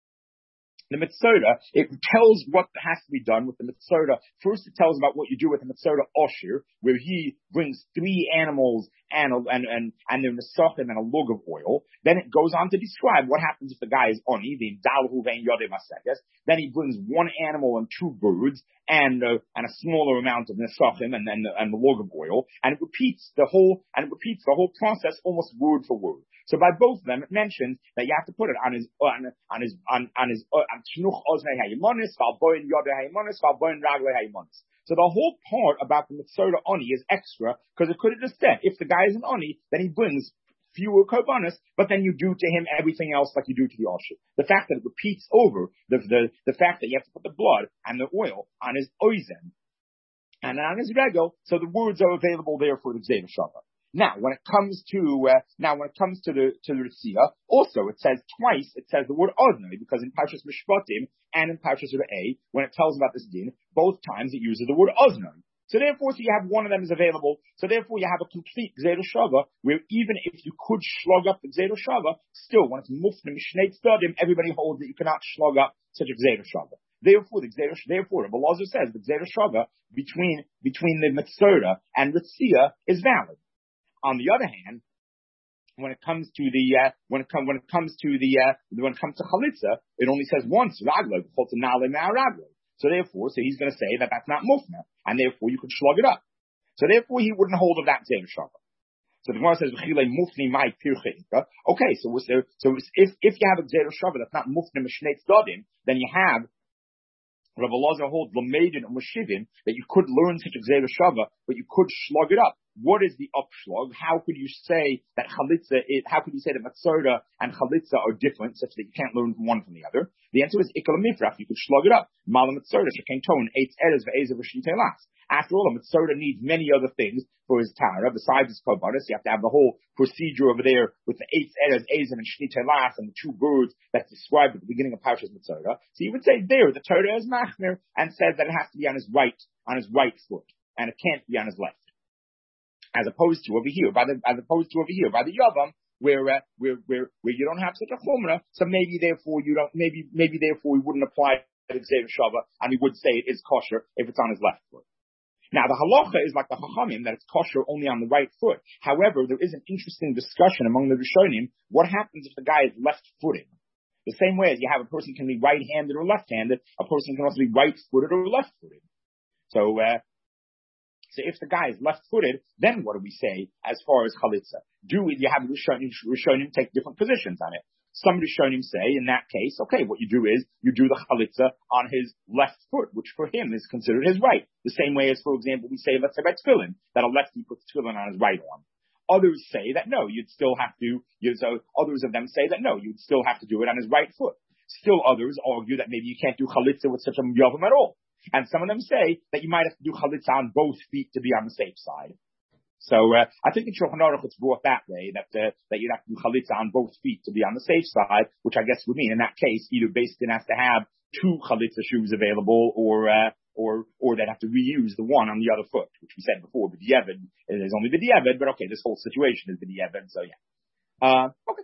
The Mitzvah, it tells what has to be done with the Mitzvah. First, it tells about what you do with the Mitzvah Osher, where he brings three animals and a, and and and the Nesachim and a log of oil. Then it goes on to describe what happens if the guy is oni, the Dalhu Vein Yodeh Masekes. Then he brings one animal and two birds and uh, and a smaller amount of Nesachim and and and the log of oil, and it repeats the whole and it repeats the whole process almost word for word. So by both of them, it mentions that you have to put it on his on, on his on, on his on Shnuch Oznei Hayimonis, Valboin Yodeh Hayimonis, Valboin Raglei Hayimonis. So the whole part about the Mitzvah Oni is extra, because it could have just said, if the guy is an Oni, then he brings fewer korbanos, but then you do to him everything else like you do to the Osher. The fact that it repeats over, the the the fact that you have to put the blood and the oil on his oizen and on his regel, so the words are available there for the Gzera Shava. Now, when it comes to uh, now when it comes to the to the Ritzia, also it says twice. It says the word Oznei, because in Parshas Mishpatim and in Parshas A, when it tells about this din, both times it uses the word Oznei. So therefore, so you have one of them is available. So therefore, you have a complete Gzera Shava, where even if you could slug up the Gzera Shava, still when it's Mufna Mishnei Tzdadim, everybody holds that you cannot slug up such a Gzera Shava. Therefore, the Gzera, therefore, Rabbi Elazar says the Gzera Shava between between the Mitzvah and Ritzia is valid. On the other hand, when it comes to the uh, when it comes when it comes to the uh, when it comes to chalitza, it only says once raglo b'chol t'nale me'araglo. So therefore, so he's going to say that that's not mufna, and therefore you could slug it up. So therefore, he wouldn't hold of that Gzera Shava. So the Gemara says v'chilei mufni mai pircheika. Okay, so so so if if you have a Gzera Shava that's not mufna mishnei tzdadim, then you have Rabbi Elazar holds Lamedin and Meshivim that you could learn such a Gzera Shava, but you could slug it up. What is the upslug? How could you say that chalitza is, how could you say that Matzorah and chalitza are different such that you can't learn from one from the other? The answer is Ikal Mifrach. You could slug it up. Malam Matzorah, Shekain Ton, Eitz Erez Ve'ezer V'Shitei Las. After all, a Matzorah needs many other things for his Tara. Besides his Korbanos, you have to have the whole procedure over there with the Eitz Erez, Ezer, and Shnitei Las, and the two birds that's described at the beginning of Parshas Matzorah. So you would say there, the Torah is Machmir, and says that it has to be on his right, on his right foot, and it can't be on his left. As opposed to over here, by the, as opposed to over here, by the Yavam, where, uh, where, where, where you don't have such a chumrah, so maybe therefore you don't, maybe, maybe therefore we wouldn't apply the Gzera Shava, and we would say it is kosher if it's on his left foot. Now the halacha is like the Chachamim, that it's kosher only on the right foot. However, there is an interesting discussion among the Rishonim, what happens if the guy is left-footed? The same way as you have a person can be right-handed or left-handed, a person can also be right-footed or left-footed. So, uh, So if the guy is left-footed, then what do we say as far as chalitza? Do we, you have Rishonim, Rishonim take different positions on it. Some Rishonim say, in that case, okay, what you do is, you do the chalitza on his left foot, which for him is considered his right. The same way as, for example, we say, let's say about tefillin, that a lefty puts tefillin on his right arm. Others say that no, you'd still have to, you, so others of them say that no, you'd still have to do it on his right foot. Still others argue that maybe you can't do chalitza with such a yavam at all. And some of them say that you might have to do chalitza on both feet to be on the safe side. So uh, I think in Shulchan Aruch it's brought that way, that uh, that you'd have to do chalitza on both feet to be on the safe side, which I guess would mean in that case either Beis Din has to have two chalitza shoes available, or uh, or or they'd have to reuse the one on the other foot, which we said before. B'diavad is only b'diavad, but okay, this whole situation is b'diavad, so yeah. Uh, okay.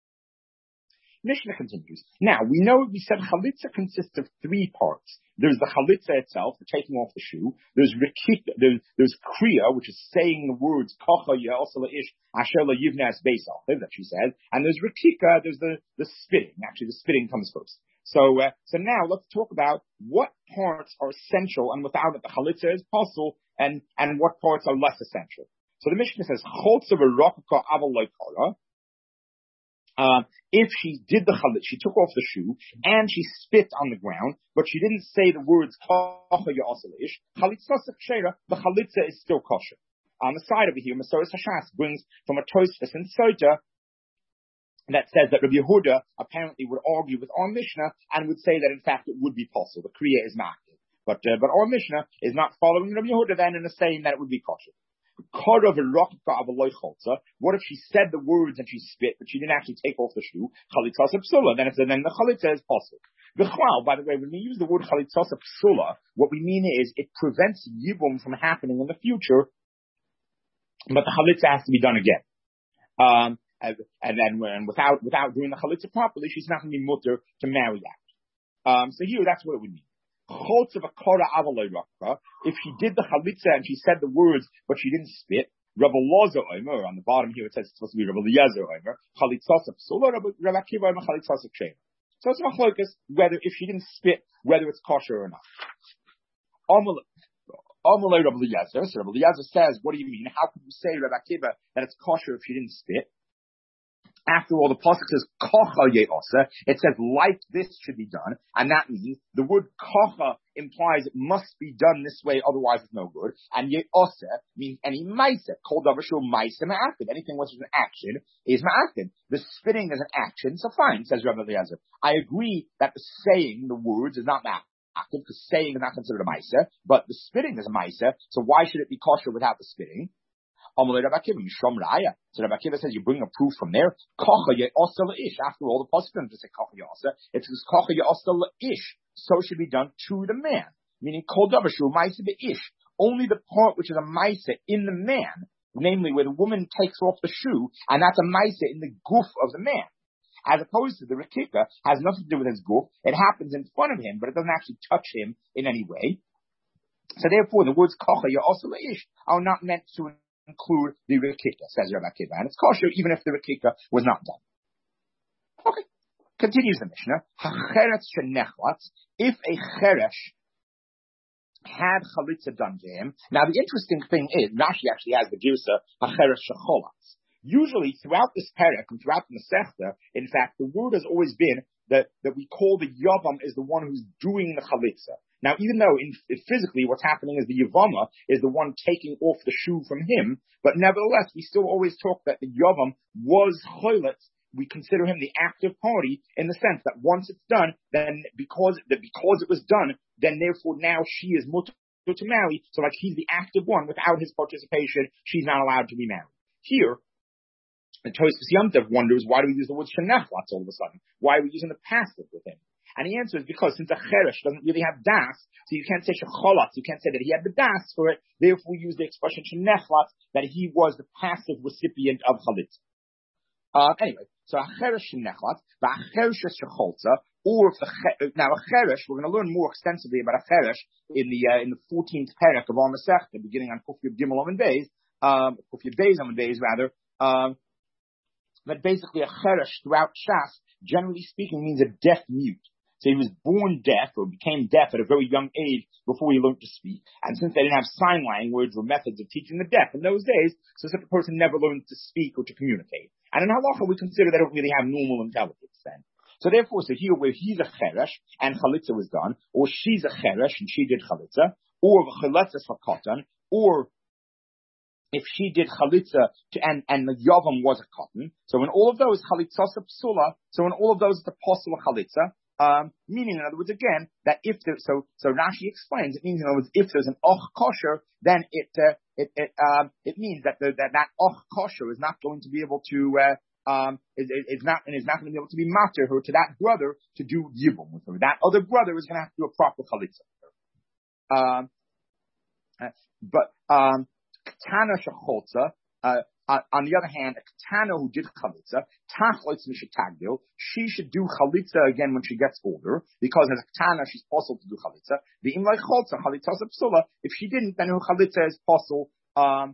Mishnah continues. Now, we know we said chalitza consists of three parts. There's the chalitza itself, the taking off the shoe. There's rikika, there's, there's kriya, which is saying the words kacha ya'asa la'ish asher la'yivna es beisal, that she said. And there's rikika, there's the, the spitting. Actually, the spitting comes first. So, uh, so now let's talk about what parts are essential and without it the chalitza is possible, and, and what parts are less essential. So the Mishnah says, chotza v'rokaka aval lo'kara. Um, if she did the chalitza, she took off the shoe and she spit on the ground, but she didn't say the words kacha ya'asalish, chalitza kshera, the chalitza is still kosher. On the side over here, Masoras Hashas brings from a Tosfos and Sota that says that Rabbi Yehuda apparently would argue with our Mishnah and would say that in fact it would be possible. The Kriya is ma'akiv. But, uh, but our Mishnah is not following Rabbi Yehuda then and is saying that it would be kosher. What if she said the words and she spit, but she didn't actually take off the shoe? Chalitzasa psula. Then it's then the chalitza is possible. By the way, when we use the word chalitzasa psula, what we mean is it prevents yibum from happening in the future, but the chalitza has to be done again. Um, and, and then when without without doing the chalitza properly, she's not going to be mutter to marry out. Um, so here, that's what it would mean. If she did the chalitza and she said the words, but she didn't spit, Rabbi Loza Omer, on the bottom here it says it's supposed to be Rabbi Eliezer Omer, chalitzasa psula, Rabbi Akiva Omer, chalitzasa kshera. So it's machlokes whether if she didn't spit, whether it's kosher or not. Amalei Rabbi Eliezer, so Rabbi Eliezer says, what do you mean? How could you say, Rabbi Akiva, that it's kosher if she didn't spit? After all, the pasuk says kocha ye'asa. It says like this should be done, and that means the word kocha implies it must be done this way, otherwise it's no good. And ye'asa means any ma'aseh. Kol davar shu ma'aseh ma'akid. Anything which is an action is ma'akid. The spitting is an action, so fine, says Rabbi Eliezer. I agree that the saying the words is not ma'akid, because saying is not considered a ma'aseh, but the spitting is a ma'aseh. So why should it be kosher without the spitting? So Rabbi Akiva says you bring a proof from there. After all, the pasuk doesn't just say kocha ya'asa. It says kocha ya'asa le'ish. So it should be done to the man. Meaning kol davar shu ma'aseh be'ish. Only the part which is a ma'aseh in the man, namely where the woman takes off the shoe, and that's a ma'aseh in the goof of the man. As opposed to the rekika has nothing to do with his goof. It happens in front of him, but it doesn't actually touch him in any way. So therefore, the words kocha ya'asa le'ish are not meant to include the rekika, says Rabbi Akiva, and it's kosher even if the rekika was not done. Okay, continues the Mishnah. Hacheretz shenechlatz, if a cheresh had chalitza done to him. Now the interesting thing is, Rashi actually has the girsa hacheretz shecholatz. Usually throughout this perek and throughout the Masechta, in fact, the word has always been that, that we call the yavam is the one who's doing the chalitza. Now, even though in, physically what's happening is the Yavama is the one taking off the shoe from him, but nevertheless, we still always talk that the Yavam was choletz. We consider him the active party in the sense that once it's done, then because, that because it was done, then therefore now she is mutter to marry, so like he's the active one. Without his participation, she's not allowed to be married. Here, the Tosfos Yomtev wonders, why do we use the word shenechlatz all of a sudden? Why are we using the passive with him? And the answer is because since a cheresh doesn't really have das, so you can't say shecholatz, you can't say that he had the das for it, therefore we use the expression shenechlatz, that he was the passive recipient of chalitza. Uh, anyway, so a cheresh shenechlatz, but a cheresh shecholza, or if the, now a cheresh, we're going to learn more extensively about a cheresh in the, uh, in the fourteenth perek of our Masechta, beginning on Kuf Yud Gimel Amud Beis, um, Kuf Yud Beis Amud Beis rather, um, but basically a cheresh throughout Shas, generally speaking, means a deaf mute. So he was born deaf or became deaf at a very young age before he learned to speak. And since they didn't have sign language or methods of teaching the deaf in those days, so such a person never learned to speak or to communicate. And in halacha, we consider they don't really have normal intelligence then. So therefore, so here where he's a cheresh and chalitza was done, or she's a cheresh and she did chalitza, or chalitza fakatan, or if she did chalitza to, and, and the yavam was a cotton, so in all of those chalitza psula, so in all of those it's a possible chalitza. Um, meaning, in other words, again, that if there, so, so Rashi explains, it means, in other words, if there's an och kosher, then it, uh, it, it, um, it means that the, that, that och kosher is not going to be able to, uh, um, is, is not, and is not going to be able to be mater her to that brother to do yibum with her. That other brother is going to have to do a proper chalitza with her. Um, uh, but, um, Ketana shecholza, uh, Uh, on the other hand, a ketana who did chalitza, tachlitz mishetagdil, she should do chalitza again when she gets older, because as a ketana she's possible to do chalitza. The imlay cholza chalitza psula. If she didn't, then her chalitza is possible. Um,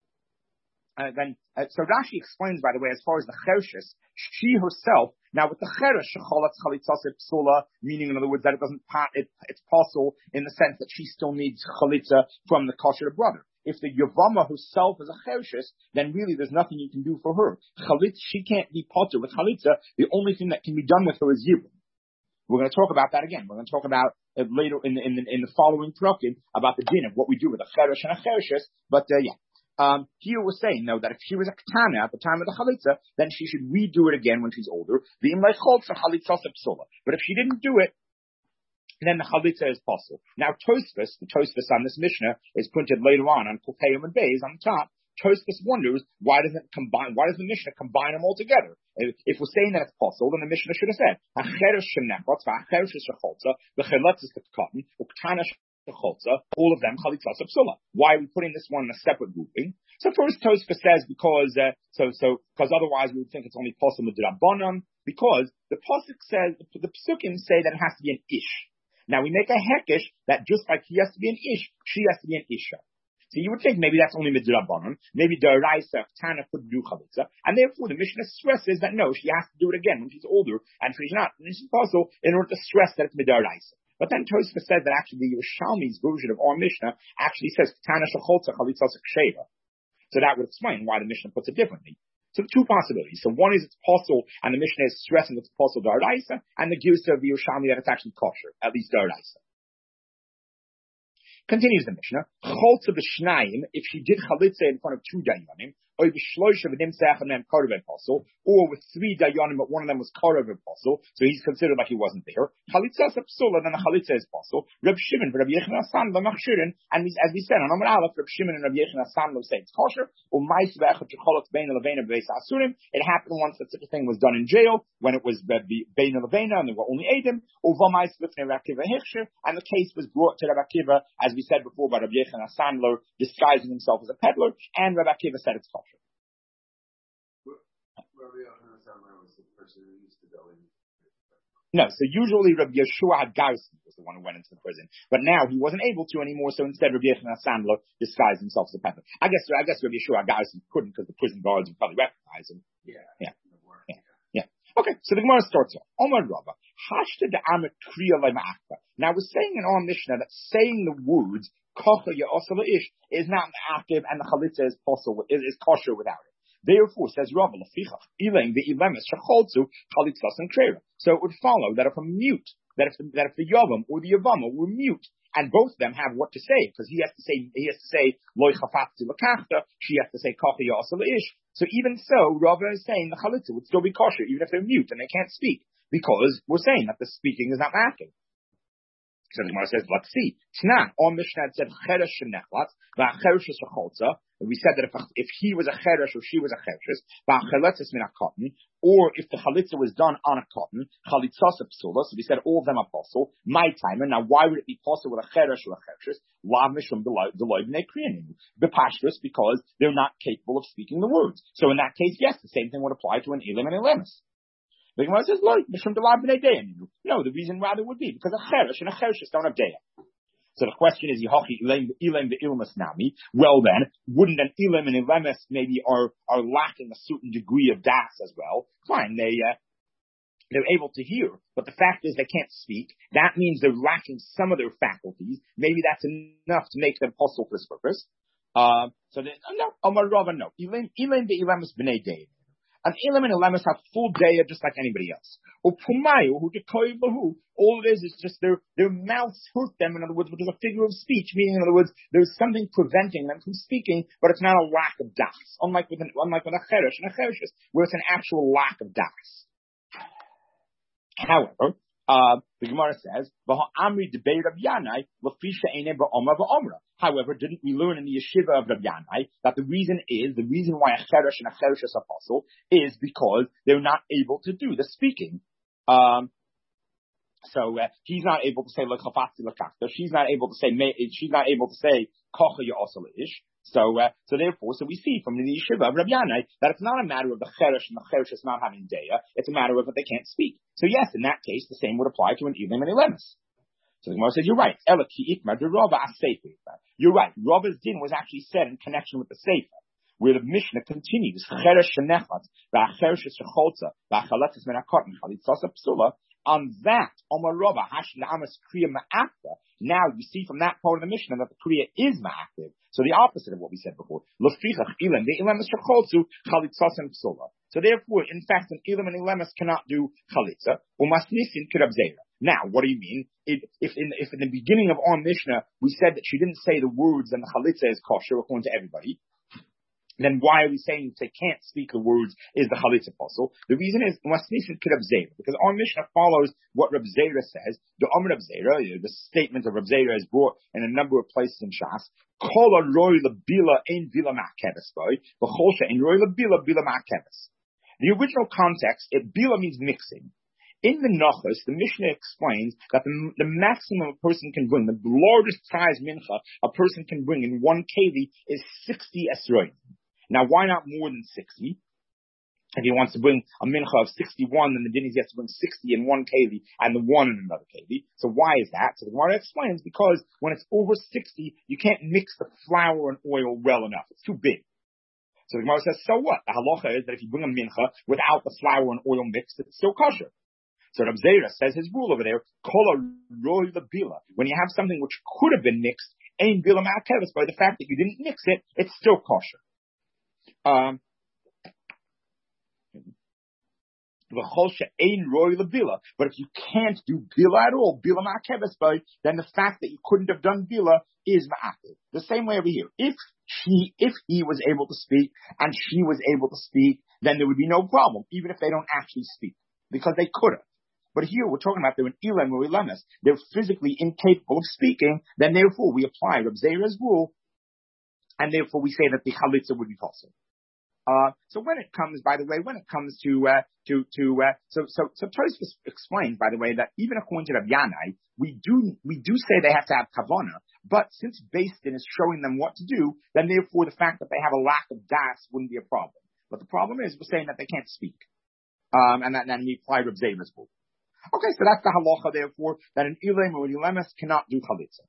uh, then uh, so Rashi explains, by the way, as far as the chereshes, she herself. Now with the cheresh shecholatz chalitza psula, meaning in other words that it doesn't it, it's possible in the sense that she still needs chalitza from the kosher brother. if the Yavama herself is a Chershis, then really there's nothing you can do for her. Chalitza, she can't be potter with Chalitza. The only thing that can be done with her is Yibum. We're going to talk about that again. We're going to talk about it later in the, in the, in the following Prakim about the din of what we do with a Cheresh and a Chershis. But, uh, yeah. Um, here we're saying, though, that if she was a Ketana at the time of the Chalitza, then she should redo it again when she's older. The Imlay Cholza Chalitza Psula. But if she didn't do it, then the Chalitza is possible. Now, Tosfos, the Tosfos on this Mishnah, is printed later on, on Kulpeyum and Beis on the top. Tosfos wonders, why doesn't it combine, why does the Mishnah combine them all together? If, if we're saying that it's possible, then the Mishnah should have said, Acheresh Shenechot, Acheresh Shecholza, the Cheletz is the cotton, Uktana Shecholza, all of them Chalitza Psula. Why are we putting this one in a separate grouping? So first Tosfos says, because, uh, so, so, because otherwise we would think it's only possible with Rabbanon, because the Pasuk says, the, the Psukim say that it has to be an Ish. Now we make a hekesh that just like he has to be an ish, she has to be an isha. So you would think maybe that's only midrabanan, maybe the Raisa Tana could do chalitza, and therefore the Mishnah stresses that no, she has to do it again when she's older, and she's not. And this is possible in order to stress that it's midraisa. But then Tosfos said that actually the Yerushalmi's version of our Mishnah actually says Tana shacholza chalitza seksheva. So that would explain why the Mishnah puts it differently. So two possibilities. So one is it's possible, and the Mishnah is stressing it's possible d'oraisa, and the Girsa of the Yerushalmi that it's actually kosher, at least d'oraisa. Continues the Mishnah. Cholza b'shnayim, if she did chalitza in front of two dayanim, or b'shloisha v'nim sechem and karev apostle, or with three dayanim, but one of them was karev apostle, so he's considered like he wasn't there. Chalitza is psula, then the chalitza is possible. Reb Shimon, Reb Yechon Asandlo machshirin, and as we said on Amar Aleph, Reb Shimon and Reb Yechon Asandlo say it's kosher. Or ma'is ve'echad shecholot bein levena b'beis asurim. It happened once that such a thing was done in jail when it was bein levena and there were only edim. Or v'ma'is lifnei Reb Akiva hichshir, and the case was brought to Reb Akiva, as we said before, by Reb Yechon Asandlo disguising himself as a peddler, and Reb Akiva said it's kosher. No, so usually Rabbi Yeshua HaGarsi was the one who went into the prison, but now he wasn't able to anymore. So instead, Rabbi Yechon Asandlo disguised himself as a peddler. I guess, I guess Rabbi Yeshua HaGarsi couldn't because the prison guards would probably recognize him. Yeah, yeah, yeah. yeah. Okay, so the Gemara starts off. Omar Rabba, Hashta de Amit Kriya Le'Ma'akva. Now we're saying in our Mishnah that saying the words Kocha Ya'asala Ish is not active, and the Chalitza is possible, is, is kosher without it. Therefore, says Rabba, Lefichach, Ilang the Ilemis Shacholzu Chalitzas and Krera. So it would follow that if a mute, that if the, that if the Yavam or the Yavama were mute, and both of them have what to say, because he has to say, he has to say Loi Chafatzi Lakachta, she has to say Kocha Ya'asala Ish. So even so, Rabba is saying the Chalitza would still be kosher, even if they're mute and they can't speak, because we're saying that the speaking is not active. So the Gemara says, let's see. Tna, our Mishnah said, Cheresh Shenechlat, V'acheresh Shecholza. We said that if, if he was a Cheresh or she was a Cheresh, V'acheletzes min cotton, or if the Chalitza was done on a cotton, Chalitzas psula, so we said all of them are possible. My timer, now why would it be possible with a Cheresh or a Cheresh? Lav Mishum Deloy B'nei Kriyanim. B'pashtus, because they're not capable of speaking the words. So in that case, yes, the same thing would apply to an Elim and Elemis. The Gemara says, no, the reason rather would be because a cheresh and a cheresh don't have deya. So the question is, Yehochi ilim the ilmas nami. Well then, wouldn't an ilim and ilemis maybe are are lacking a certain degree of das as well? Fine, they uh, they're able to hear, but the fact is they can't speak. That means they're lacking some of their faculties. Maybe that's enough to make them possible for this purpose. Uh, so they, no, Omar Rava, no. Ilim ilim the ilemis b'nei deya. An Elam and Elamis have full day just like anybody else. Or Pumayu, who decoy lahu, all it is is just their their mouths hurt them, in other words, which is a figure of speech, meaning in other words, there's something preventing them from speaking, but it's not a lack of das. Unlike with an unlike with a cheresh and a chereshes, where it's an actual lack of das. However, uh, the Gemara says, however, didn't we learn in the yeshiva of Rabbi Yanai that the reason is, the reason why a cheresh and a cheresh is apostle is because they're not able to do the speaking. Um, so uh, he's not able to say l'chafatzi l'kachta. She's not able to say. She's not able to say kocha ya'asal ish. So, uh, so therefore, so we see from the yeshiva of Rabbi Yanai that it's not a matter of the cheresh and the cheresh is not having deya. It's a matter of that they can't speak. So yes, in that case, the same would apply to an elim and elemis. So the Gemara says, you're right. You're right. Rava's din was actually said in connection with the Sefer, where the Mishnah continues. On that, Omar Rava, now you see from that part of the Mishnah that the Kriya is ma'aktiv. So the opposite of what we said before. So therefore, in fact, an ilam and ilemes cannot do chalitza. Now, what do you mean? If, if, in, if in the beginning of our Mishnah we said that she didn't say the words and the chalitza is kosher according to everybody, then why are we saying if they can't speak the words is the chalitza possible? The reason is because our Mishnah follows what Reb Zera says. The Amr Reb Zera, the statement of Reb Zera is brought in a number of places in Shas. Kol roy lebila ein bila ma'keves boy, v'chol she'ein roy lebila bila ma'keves. The original context, it bila means mixing. In the Nachos, the Mishnah explains that the, the maximum a person can bring, the largest size mincha a person can bring in one keli is sixty esrogim. Now, why not more than sixty? If he wants to bring a mincha of sixty-one, then the din is he has to bring sixty in one keli and the one in another keli. So why is that? So the Gemara explains because when it's over sixty, you can't mix the flour and oil well enough. It's too big. So the Gemara says, so what? The halacha is that if you bring a mincha without the flour and oil mixed, it's still kosher. So Reb Zera says his rule over there, kol roy lebila. When you have something which could have been mixed, ein bila ma'keves, by the fact that you didn't mix it, it's still kosher. Um, but if you can't do bila at all, bila ma'keves, then the fact that you couldn't have done bila is ma'akev. The same way over here. If she, if he was able to speak and she was able to speak, then there would be no problem, even if they don't actually speak, because they could have. But here we're talking about they're an ilam or ilemes. They're physically incapable of speaking. Then therefore we apply Reb Zera's rule, and therefore we say that the chalitza would be possible. Uh, so when it comes, by the way, when it comes to uh, to to uh, so so so Tosfos explains, by the way, that even according to Rav Yanai, we do we do say they have to have kavana, but since Beis Din is showing them what to do, then therefore the fact that they have a lack of das wouldn't be a problem. But the problem is we're saying that they can't speak, um, and that, and then we apply Reb Zera's rule. Okay, so that's the halacha, therefore, that an ilam or an ilemes cannot do chalitza.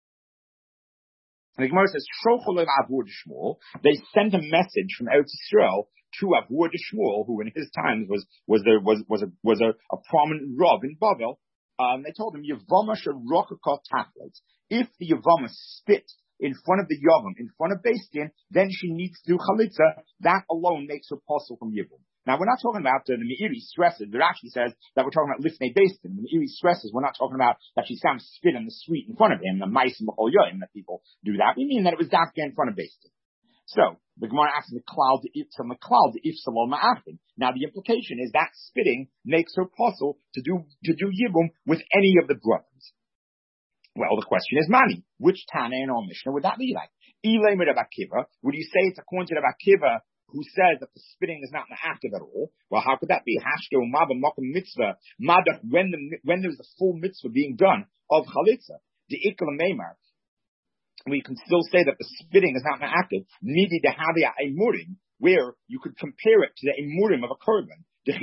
And the Gemara says, Shochol Avur de Shmuel, they sent a message from Eretz Yisrael to Avur de Shmuel, who in his times was, was there, was, was a, was a, a prominent Rav in Bavel. Um, they told him, Yavama Sharokakot Taflet. If the Yavama spit in front of the Yavam, in front of Beis Din, then she needs to do chalitza. That alone makes her possible from Yibum. Now, we're not talking about uh, the Meiri stresses. It actually says that we're talking about Lifnei Beis Din. The Meiri stresses, we're not talking about that she's found spit in the street in front of him, the mice and B'chol Yoim, that people do that. We mean that it was Dafka in front of Beis Din. So, the Gemara asks the cloud to if from the cloud to if salon ma'achim. Now, the implication is that spitting makes her possible to do, to do Yibum with any of the brothers. Well, the question is, Mani, which Tana in our Mishnah would that be like? Ilay Rav Akiva, would you say it's according to Rav Akiva, who says that the spitting is not ma'akev at all? Well, how could that be? Hashto maba makom mitzvah madach when the when there's the full mitzvah being done of chalitza. The ikla meimar, we can still say that the spitting is not ma'akev. Nidi dehavia emurim, where you could compare it to the emurim of a korban.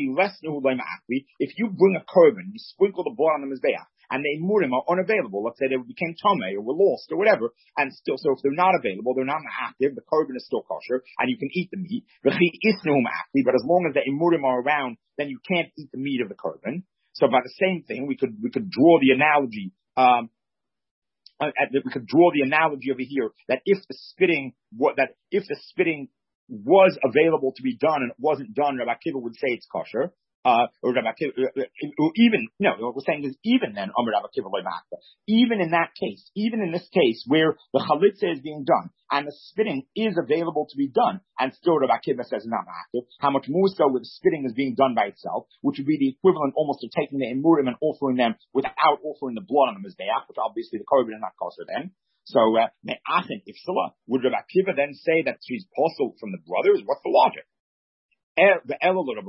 If you bring a korban, you sprinkle the blood on the mizbeach, and the emurim are unavailable, let's say they became tomei or were lost or whatever, and still, so if they're not available, they're not active, the korban is still kosher, and you can eat the meat. But as long as the emurim are around, then you can't eat the meat of the korban. So by the same thing, we could we could draw the analogy. Um, uh, we could draw the analogy over here that if the spitting, what that if the spitting was available to be done and it wasn't done, Rabbi Akiva would say it's kosher. Uh, or Rabbi Akiva, or even, no, what we're saying is even then, Amar Rabbi Akiva lo'makta. Even in that case, even in this case where the chalitza is being done and the spitting is available to be done, and still Rabbi Akiva says it's not ma'akev, how much more so with the spitting is being done by itself, which would be the equivalent almost of taking the emurim and offering them without offering the blood on the mizbeach, which obviously the korban is not kosher then. So, uh, me'achin ifsala, would Rabbi Akiva then say that she's possible from the brothers? What's the logic? Would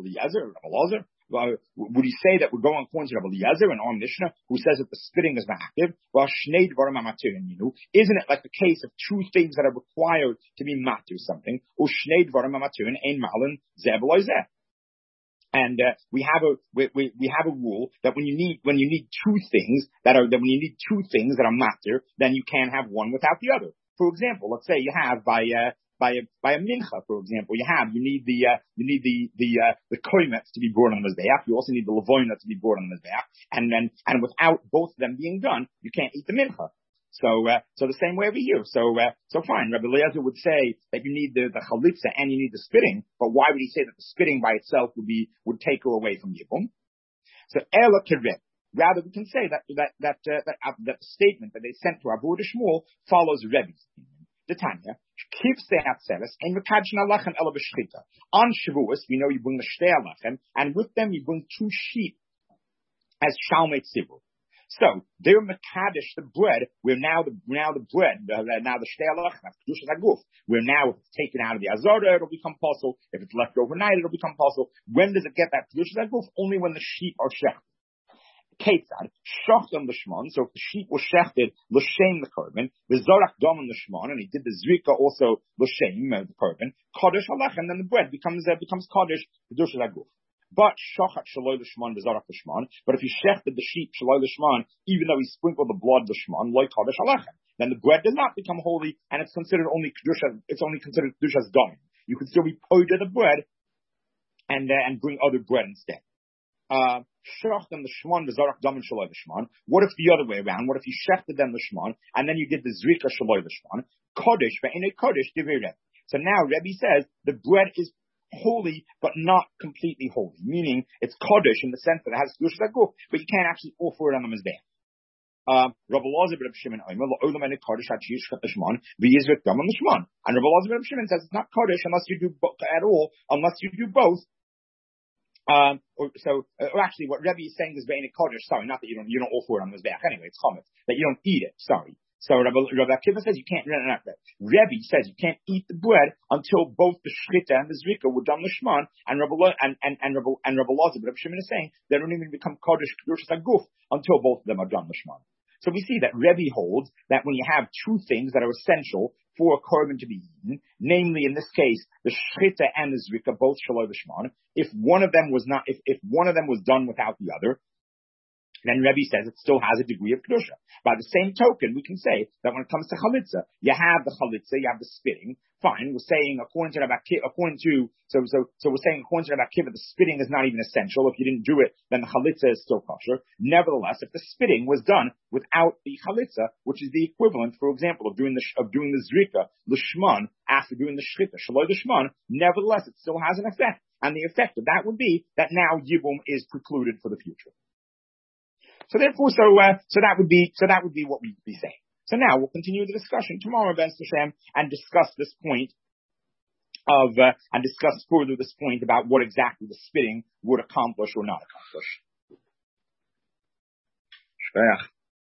he say that we're going according to Rabbi Eliezer and our Mishnah, who says that the spitting is ma'akev? Well, shnei dvarim ha'maturin, you know, isn't it like the case of two things that are required to be matur something? Or shnei dvarim ha'maturin ein malin zeh v'lo zeh. And uh, we have a we, we we have a rule that when you need when you need two things that are that when you need two things that are matur, then you can't have one without the other. For example, let's say you have by uh, By a, by a mincha, for example, you have, you need the, uh, you need the, the, uh, the koimetz to be brought on the mizbeach. You also need the levoina to be brought on the mizbeach. And then, and without both of them being done, you can't eat the mincha. So, uh, so the same way over here. So, uh, so fine. Rabbi Eliezer would say that you need the, the chalitza and you need the spitting, but why would he say that the spitting by itself would be, would take her away from Yibum? So, Ela Kereb. Rather, we can say that, that, that, uh, that, uh, that the statement that they sent to Abu Shmuel follows Rebbe's opinion. The Tanya, Kiv Sehatzeres, and Mekadshna Lachem Ela B'Shchita. On Shavuos, we know you bring the Shtei Lachem, and with them you bring two sheep as Shalmei Tzibur. So they're mekadesh the bread. We're now the now the bread. Uh, now the shtei lachem, kedusha haguf. We're now, if it's taken out of the azara, it'll become possible. If it's left overnight, it'll become possible. When does it get that kedusha haguf? Only when the sheep are shechted. Ketzad shachtam l'shmon. So if the sheep was shechted, l'shem the korban. The zorak domim l'shmon, and he did the zrika also l'shem uh, the korban. Kodesh halachem, then the bread becomes uh, becomes kodesh kedusha haguf. But shachat shaloi l'shman v'zarak l'shman. But if he shechted the sheep shaloi l'shman, even though he sprinkled the blood l'shman, loy kadosh halachem, then the bread does not become holy, and it's considered only kedusha. It's only considered kedusha's domim. You could still be poida the bread, and uh, and bring other bread instead. Uh, shachtem l'shman v'zarak domin shaloi l'shman. What if the other way around? What if you shechted them l'shman, and then you did the zrika shaloi l'shman? Kodesh ve'enei kodesh divrei Rebbe. So now Rebbe says the bread is holy, but not completely holy. Meaning, it's Kodesh in the sense that it has Kedusha Haguf, but you can't actually offer it on the Mizbeach. Um, Rabbi Elazar ben Shimon Omer, La'olam ene Kodesh had Shishchat Lishman, v'yizvik dam Lishman. And Rabbi Elazar ben Shimon says it's not Kodesh unless you do both at all, unless you do both. Um, or, so, uh, or actually, what Rebbe is saying is Ve'ene Kodesh, sorry, not that you don't, you don't offer it on the Mizbeach. Anyway, it's Chometz, that you don't eat it, sorry. So Rabbi, Rabbi Akiva says you can't, no, no, no, Rebbe says you can't eat the bread until both the shchita and the zrika were done l'shman, and Rabbi, and, and, and Rabbi, and Rabbi Elazar, but Rabbi Shimon is saying they don't even become kodesh kedushas haguf until both of them are done l'shman. So we see that Rebbe holds that when you have two things that are essential for a korban to be eaten, namely in this case, the shchita and the zrika, both shaloi l'shman, if one of them was not, if, if one of them was done without the other, then Rebbe says it still has a degree of kedusha. By the same token, we can say that when it comes to chalitza, you have the chalitza, you have the spitting. Fine, we're saying according to Rabbi Akiva, according to so so so we're saying according to Rabbi Akiva, the spitting is not even essential. If you didn't do it, then the chalitza is still kosher. Nevertheless, if the spitting was done without the chalitza, which is the equivalent, for example, of doing the of doing the zrika l'shman after doing the shchita shaloi l'shman, nevertheless it still has an effect, and the effect of that would be that now yibum is precluded for the future. So therefore, so uh, so that would be so that would be what we'd be saying. So now we'll continue the discussion tomorrow, Ben Hashem, and discuss this point of uh, and discuss further this point about what exactly the spitting would accomplish or not accomplish. Shpeach.